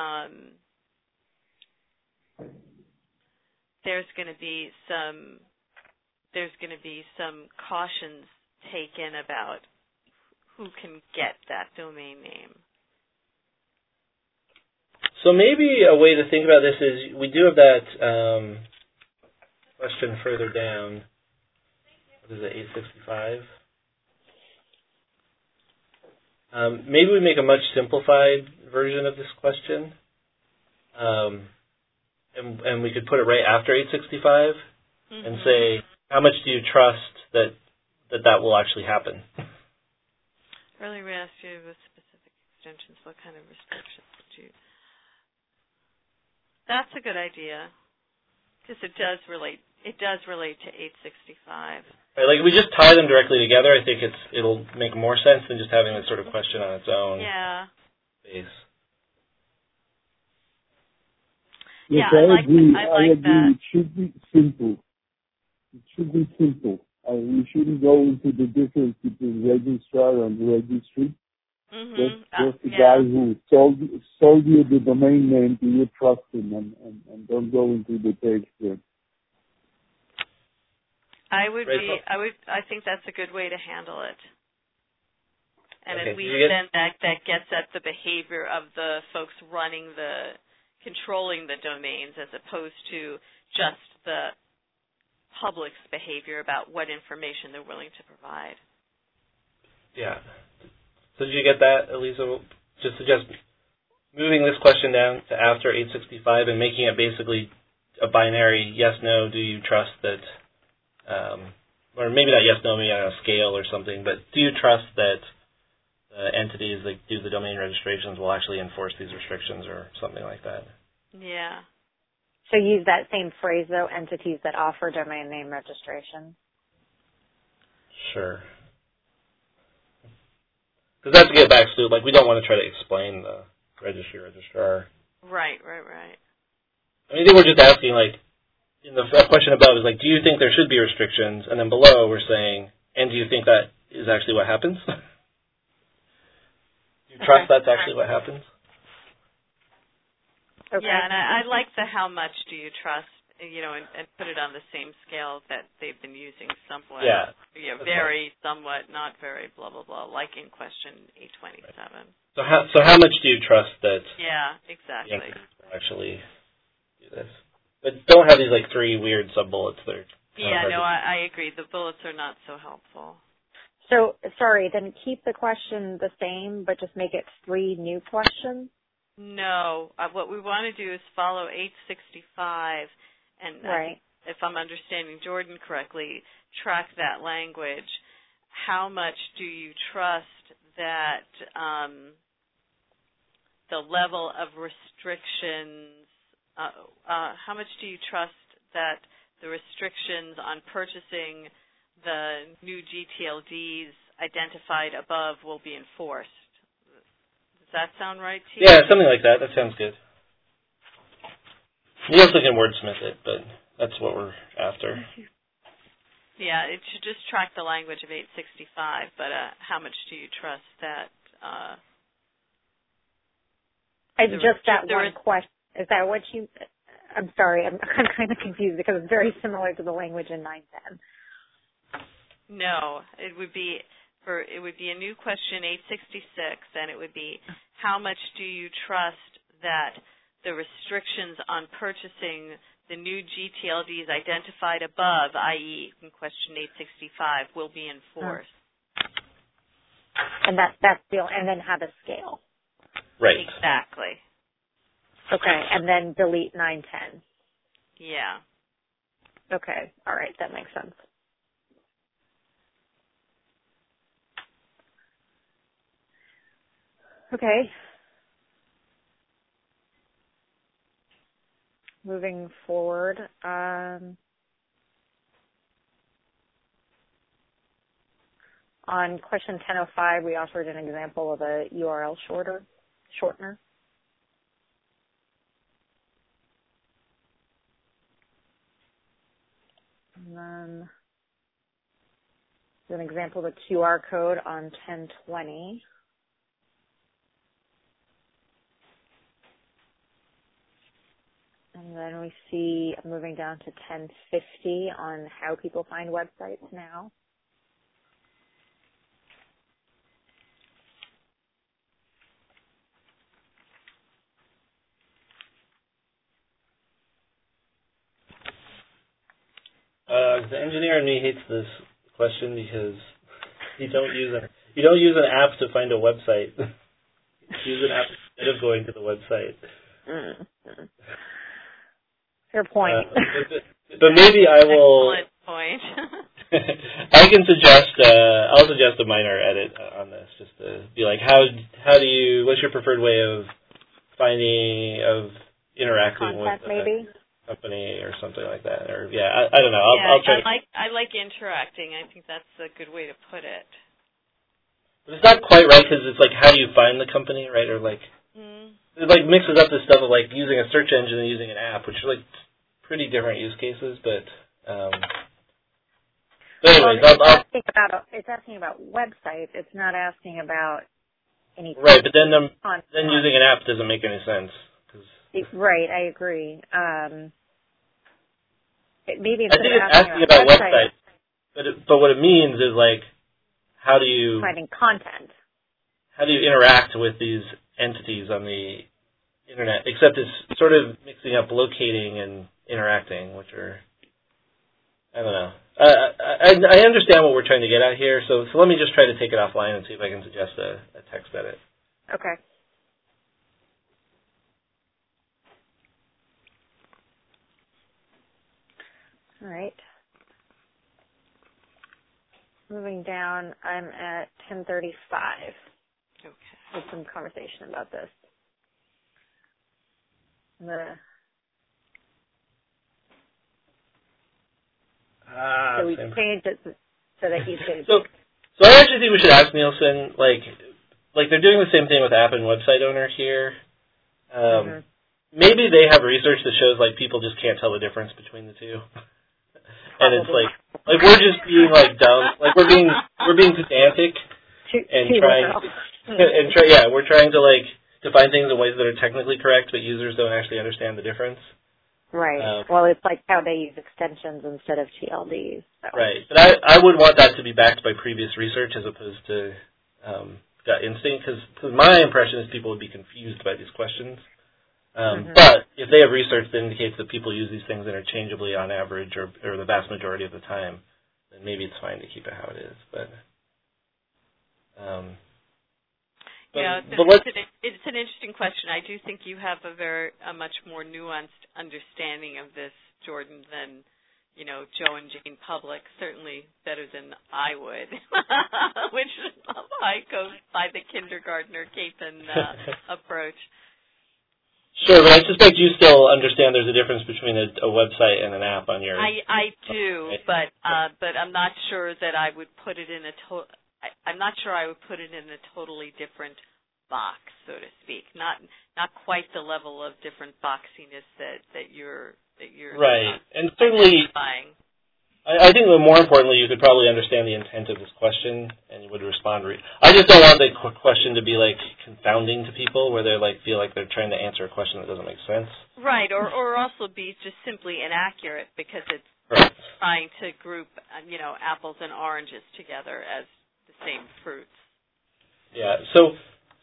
[SPEAKER 3] there's going to be some cautions taken about who can get that domain name?
[SPEAKER 2] So maybe a way to think about this is we do have that question further down. What is it, 865? Maybe we make a much simplified version of this question, and we could put it right after 865 and say, how much do you trust that will actually happen?
[SPEAKER 3] Earlier we asked you with specific extensions, what kind of restrictions would you... That's a good idea, because it does relate to 865.
[SPEAKER 2] Right, like if we just tie them directly together, I think it'll make more sense than just having this sort of question on its own.
[SPEAKER 3] Yeah.
[SPEAKER 2] Base.
[SPEAKER 4] Yes,
[SPEAKER 3] yeah,
[SPEAKER 4] I agree.
[SPEAKER 3] I like that.
[SPEAKER 4] It should be simple. We shouldn't go into the difference between registrar and registry. Just the guy who sold you the domain name, do you trust him, and don't go into the text there.
[SPEAKER 3] I think that's a good way to handle it. And
[SPEAKER 2] okay,
[SPEAKER 3] at least then that gets at the behavior of the folks controlling the domains as opposed to just the public's behavior about what information they're willing to provide.
[SPEAKER 2] Yeah. So did you get that, Elisa? Just suggest moving this question down to after 865 and making it basically a binary yes, no, do you trust that, or maybe not yes, no, maybe on a scale or something, but do you trust that entities that do the domain registrations will actually enforce these restrictions or something like that?
[SPEAKER 3] Yeah.
[SPEAKER 1] So use that same phrase, though, entities that offer domain name registration.
[SPEAKER 2] Sure. Because that's to get back to, like, we don't want to try to explain the registrar.
[SPEAKER 3] Right.
[SPEAKER 2] I mean, I think we're just asking, like, in the question above is, like, do you think there should be restrictions? And then below we're saying, and do you think that is actually what happens? Do you trust that's actually what happens?
[SPEAKER 1] Okay.
[SPEAKER 3] Yeah, and I like the how much do you trust, and put it on the same scale that they've been using somewhat.
[SPEAKER 2] Yeah.
[SPEAKER 3] Very, somewhat, not very, blah, blah, blah, like in question 827. Right.
[SPEAKER 2] So how much do you trust that?
[SPEAKER 3] Yeah, exactly.
[SPEAKER 2] Will actually do this? But don't have these, like, three weird sub-bullets there.
[SPEAKER 3] Yeah, no, I agree. The bullets are not so helpful.
[SPEAKER 1] So, sorry, then keep the question the same, but just make it 3 new questions?
[SPEAKER 3] No. What we want to do is follow 865, and
[SPEAKER 1] right.
[SPEAKER 3] If I'm understanding Jordan correctly, track that language. How much do you trust that the level of restrictions, how much do you trust that the restrictions on purchasing the new GTLDs identified above will be enforced? Does that sound right to you?
[SPEAKER 2] Yeah, something like that. That sounds good. You also can wordsmith it, but that's what we're after.
[SPEAKER 3] Yeah, it should just track the language of 865, but how much do you trust that?
[SPEAKER 1] Just that one question. Is that what you... I'm sorry, I'm kind of confused because it's very similar to the language in 910.
[SPEAKER 3] No, it would be a new question 866, and it would be how much do you trust that the restrictions on purchasing the new GTLDs identified above, i.e. in question 865, will be enforced?
[SPEAKER 1] And that's the and then have a scale.
[SPEAKER 2] Right.
[SPEAKER 3] Exactly.
[SPEAKER 1] Okay, and then delete 9, 10.
[SPEAKER 3] Yeah.
[SPEAKER 1] Okay, all right, that makes sense. Okay. Moving forward, on question 1005, we offered an example of a URL shortener. And then an example of a QR code on 1020. And then we see, moving down to 1050 on how people find websites now.
[SPEAKER 2] The engineer in me hates this question because you don't use an app to find a website. You use an app instead of going to the website.
[SPEAKER 1] Mm-hmm. Fair point.
[SPEAKER 2] But maybe I will.
[SPEAKER 3] Excellent point.
[SPEAKER 2] I'll suggest a minor edit on this, just to be like, what's your preferred way of interacting
[SPEAKER 1] Content,
[SPEAKER 2] with
[SPEAKER 1] maybe?
[SPEAKER 2] company or something like that, or I don't know. I'll try.
[SPEAKER 3] I like interacting. I think that's a good way to put it.
[SPEAKER 2] But it's not quite right because it's like, how do you find the company, right? Or like, it like mixes up this stuff of like using a search engine and using an app, which are like pretty different use cases. But anyways,
[SPEAKER 1] it's asking about websites. It's not asking about any.
[SPEAKER 2] Right, but then using an app doesn't make any sense.
[SPEAKER 1] Right, I agree. Maybe
[SPEAKER 2] I think it's asking about websites, but what it means is like, how do you
[SPEAKER 1] finding content?
[SPEAKER 2] How do you interact with these entities on the internet? Except it's sort of mixing up locating and interacting, which are, I don't know. I understand what we're trying to get at here, so let me just try to take it offline and see if I can suggest a text edit.
[SPEAKER 1] Okay. All right. Moving down, I'm at 10:35.
[SPEAKER 3] Okay.
[SPEAKER 1] With some conversation about this. So we changed it so that you could.
[SPEAKER 2] So I actually think we should ask Nielsen, like they're doing the same thing with app and website owner here. Maybe they have research that shows like people just can't tell the difference between the two. And it's like we're just being like dumb, like we're being pedantic and we're trying to like define things in ways that are technically correct, but users don't actually understand the difference.
[SPEAKER 1] Right. Well, it's like how they use extensions instead of TLDs. So.
[SPEAKER 2] Right. But I would want that to be backed by previous research as opposed to gut instinct, because my impression is people would be confused by these questions. But if they have research that indicates that people use these things interchangeably on average or the vast majority of the time, then maybe it's fine to keep it how it is.
[SPEAKER 3] It's an interesting question. I do think you have a much more nuanced understanding of this, Jordan, than Joe and Jane Public. Certainly better than I would, which I go by the kindergartner Capon approach.
[SPEAKER 2] Sure, but I suspect you still understand there's a difference between a website and an app on your.
[SPEAKER 3] I do, but I'm not sure that I would put it in I'm not sure I would put it in a totally different box, so to speak. Not quite the level of different boxiness that you're
[SPEAKER 2] right, and certainly. I think that more importantly, you could probably understand the intent of this question, and you would respond. I just don't want the question to be like confounding to people, where they like feel like they're trying to answer a question that doesn't make sense.
[SPEAKER 3] Right, or also be just simply inaccurate because it's trying to group apples and oranges together as the same fruits. Yeah.
[SPEAKER 2] So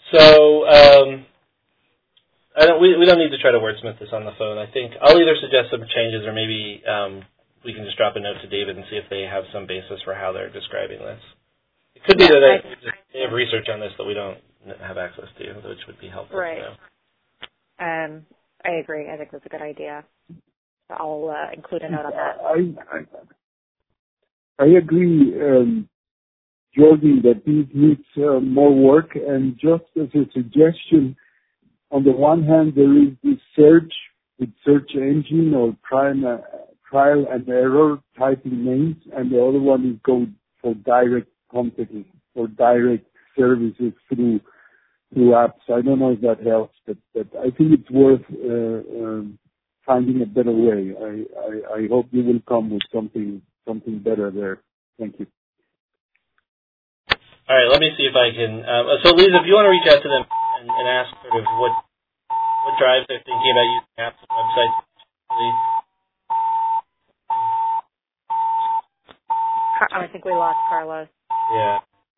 [SPEAKER 2] we don't need to try to wordsmith this on the phone. I think I'll either suggest some changes or maybe. We can just drop a note to David and see if they have some basis for how they're describing this. It could be that they they have research on this that we don't have access to, which would be helpful
[SPEAKER 1] Right.
[SPEAKER 2] to know.
[SPEAKER 1] I agree. I think that's a good idea. So I'll include a note on that.
[SPEAKER 4] I agree, Jordan, that this needs more work. And just as a suggestion, on the one hand, there is this search with search engine or trial and error typing names, and the other one is go for direct contact or direct services through apps. I don't know if that helps, but I think it's worth finding a better way. I hope you will come with something better there. Thank you.
[SPEAKER 2] All right, let me see if I can. So, Lisa, if you want to reach out to them and ask sort of what drives they're thinking about using apps and websites,
[SPEAKER 1] I think we lost Carlos.
[SPEAKER 2] Yeah.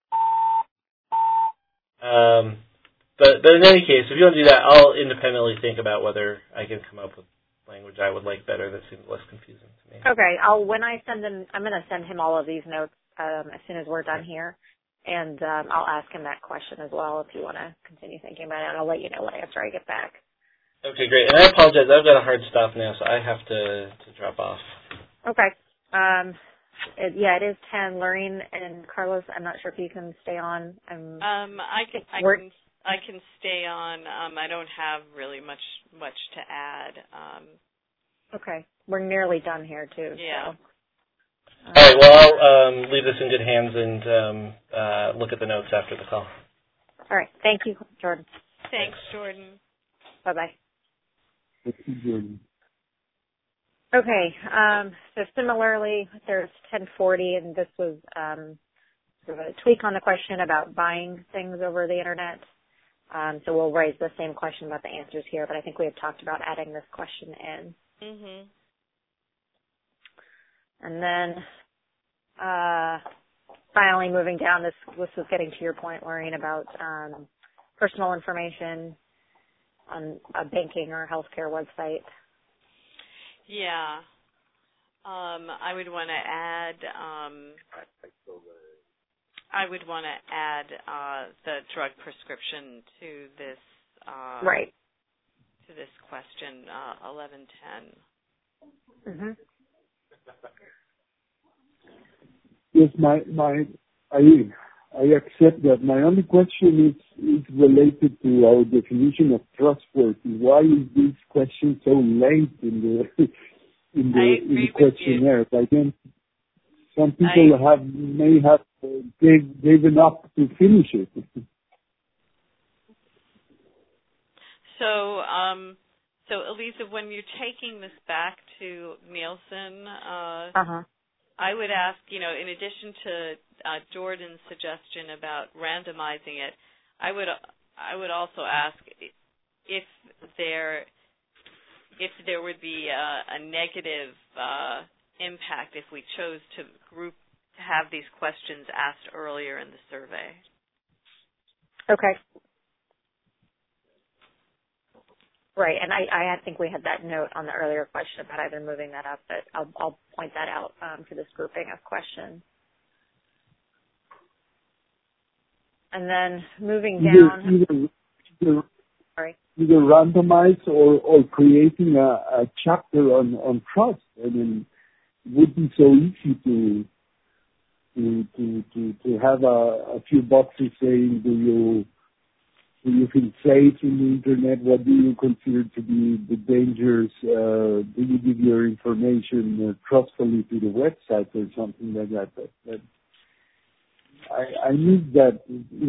[SPEAKER 2] But in any case, if you want to do that, I'll independently think about whether I can come up with language I would like better that seems less confusing to me.
[SPEAKER 1] Okay. When I send him, I'm going to send him all of these notes as soon as we're done here, and I'll ask him that question as well if you want to continue thinking about it. And I'll let you know after I get back.
[SPEAKER 2] Okay, great. And I apologize. I've got a hard stop now, so I have to drop off.
[SPEAKER 1] Okay. It is 10. Lorene and Carlos, I'm not sure if you can stay on.
[SPEAKER 3] I can stay on. I don't have really much to add.
[SPEAKER 1] Okay. We're nearly done here, too.
[SPEAKER 3] Yeah.
[SPEAKER 1] So.
[SPEAKER 2] All right. Well, I'll leave this in good hands and look at the notes after the call.
[SPEAKER 1] All right. Thank you, Jordan.
[SPEAKER 3] Thanks, Jordan.
[SPEAKER 1] Bye-bye.
[SPEAKER 4] Thank you, Jordan.
[SPEAKER 1] Okay. So similarly, there's 1040, and this was sort of a tweak on the question about buying things over the Internet. So we'll raise the same question about the answers here, but I think we had talked about adding this question in.
[SPEAKER 3] Mhm.
[SPEAKER 1] And then finally moving down, this was getting to your point, Lorene, about personal information on a banking or healthcare website.
[SPEAKER 3] Yeah. I would want to add the drug prescription to this
[SPEAKER 1] right.
[SPEAKER 3] To this question 1110.
[SPEAKER 1] Mhm.
[SPEAKER 4] Yes, I accept that. My only question is related to our definition of trustworthy. Why is this question so late in the questionnaire? Again, some people may have given up to finish it.
[SPEAKER 3] So Elisa, when you're taking this back to Nielsen, I would ask, in addition to Jordan's suggestion about randomizing it, I would also ask if there would be a negative impact if we chose to have these questions asked earlier in the survey.
[SPEAKER 1] Okay. Right, and I think we had that note on the earlier question about either moving that up, but I'll point that out for this grouping of questions. And then moving down.
[SPEAKER 4] Either randomize or creating a chapter on trust. I mean, it would be so easy to have a few boxes saying, do you feel safe in the internet? What do you consider to be the dangers? Do you give your information trustfully to the website or something like that? But I need that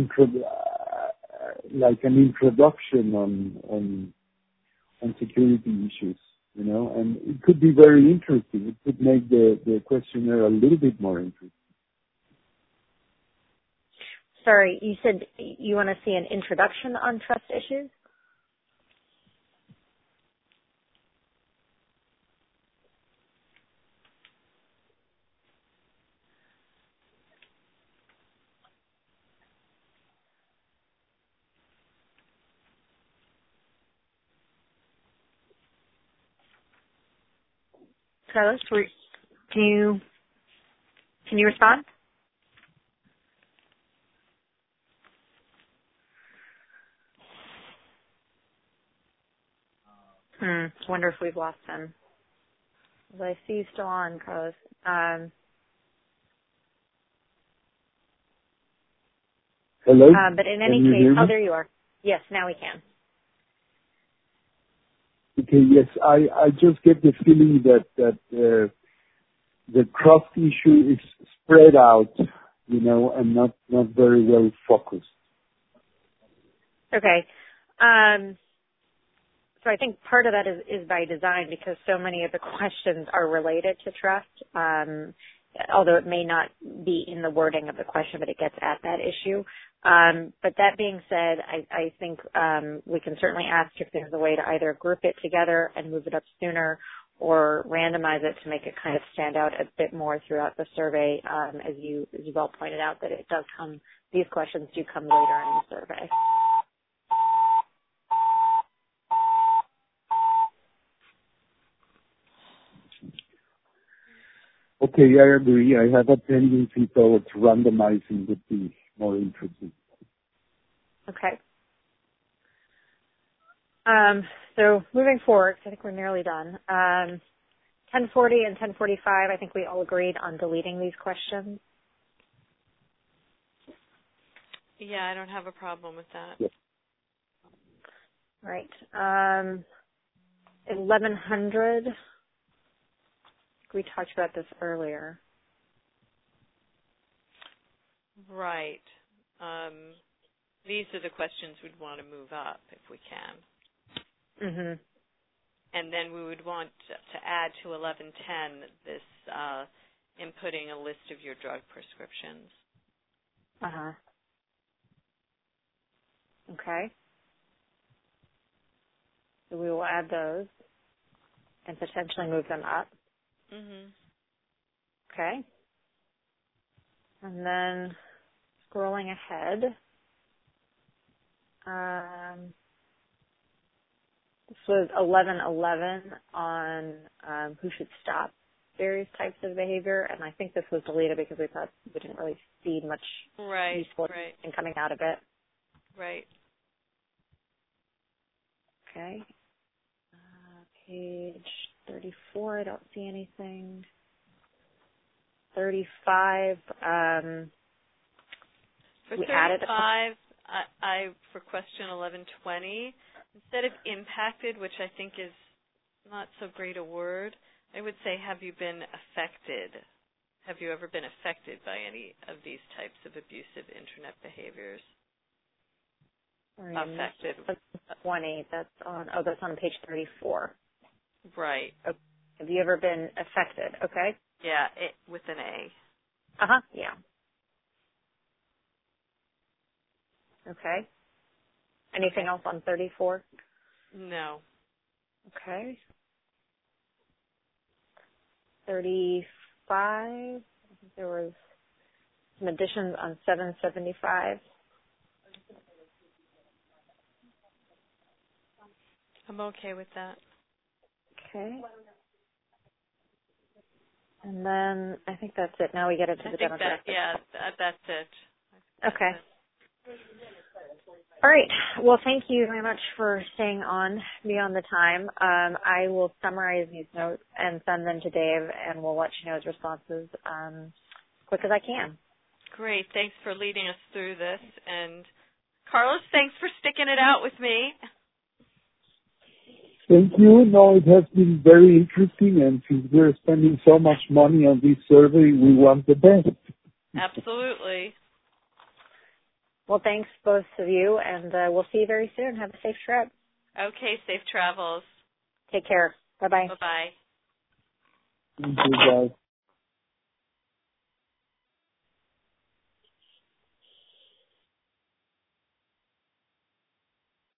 [SPEAKER 4] like an introduction on security issues, and it could be very interesting. It could make the questionnaire a little bit more interesting.
[SPEAKER 1] Sorry, you said you want to see an introduction on trust issues? Carlos, can you respond? Wonder if we've lost him. But I see you still on, Carlos.
[SPEAKER 4] Hello?
[SPEAKER 1] But in any
[SPEAKER 4] Can you
[SPEAKER 1] case,
[SPEAKER 4] hear me?
[SPEAKER 1] there you are. Yes, now we can.
[SPEAKER 4] Okay, yes, I just get the feeling that the trust issue is spread out, and not very well focused.
[SPEAKER 1] Okay. So I think part of that is by design because so many of the questions are related to trust, although it may not be in the wording of the question, but it gets at that issue. But that being said, I think we can certainly ask if there's a way to either group it together and move it up sooner or randomize it to make it kind of stand out a bit more throughout the survey, as you well pointed out that it does come, these questions do come later in the survey.
[SPEAKER 4] Okay, I agree. I have a tendency towards randomizing would be more interesting.
[SPEAKER 1] Okay. So moving forward, 'cause I think we're nearly done. 1040 and 1045, I think we all agreed on deleting these questions.
[SPEAKER 3] Yeah, I don't have a problem with that.
[SPEAKER 4] Yes.
[SPEAKER 1] Right. 1100. We talked about this earlier.
[SPEAKER 3] Right. These are the questions we'd want to move up if we can.
[SPEAKER 1] Mhm.
[SPEAKER 3] And then we would want to add to 1110 this inputting a list of your drug prescriptions.
[SPEAKER 1] Uh-huh. Okay. So we will add those and potentially move them up.
[SPEAKER 3] Mhm.
[SPEAKER 1] Okay. And then scrolling ahead. This was 1111 on who should stop various types of behavior, and I think this was deleted because we thought we didn't really see much useful in coming out of it.
[SPEAKER 3] Right.
[SPEAKER 1] Okay. Page 34, I don't see anything. 35,
[SPEAKER 3] For
[SPEAKER 1] we
[SPEAKER 3] 35, for question 1120, instead of impacted, which I think is not so great a word, I would say, have you been affected? Have you ever been affected by any of these types of abusive internet behaviors? Affected.
[SPEAKER 1] 20, that's on page 34.
[SPEAKER 3] Right.
[SPEAKER 1] Okay. Have you ever been affected? Okay.
[SPEAKER 3] Yeah, with an A.
[SPEAKER 1] Uh-huh, yeah. Okay. Anything else on 34?
[SPEAKER 3] No.
[SPEAKER 1] Okay. 35, I think there was some additions on 775.
[SPEAKER 3] I'm okay with that.
[SPEAKER 1] Okay. And then I think that's it. Now we get into the demographics.
[SPEAKER 3] That's it.
[SPEAKER 1] Okay. All right. Well, thank you very much for staying on beyond the time. I will summarize these notes and send them to Dave, and we'll let you know his responses as quick as I can.
[SPEAKER 3] Great. Thanks for leading us through this. And Carlos, thanks for sticking it out with me.
[SPEAKER 4] Thank you. No, it has been very interesting, and since we're spending so much money on this survey, we want the best.
[SPEAKER 3] Absolutely.
[SPEAKER 1] Well, thanks, both of you, and we'll see you very soon. Have a safe trip.
[SPEAKER 3] Okay, safe travels.
[SPEAKER 1] Take care. Bye-bye.
[SPEAKER 3] Bye-bye.
[SPEAKER 4] Thank you, guys.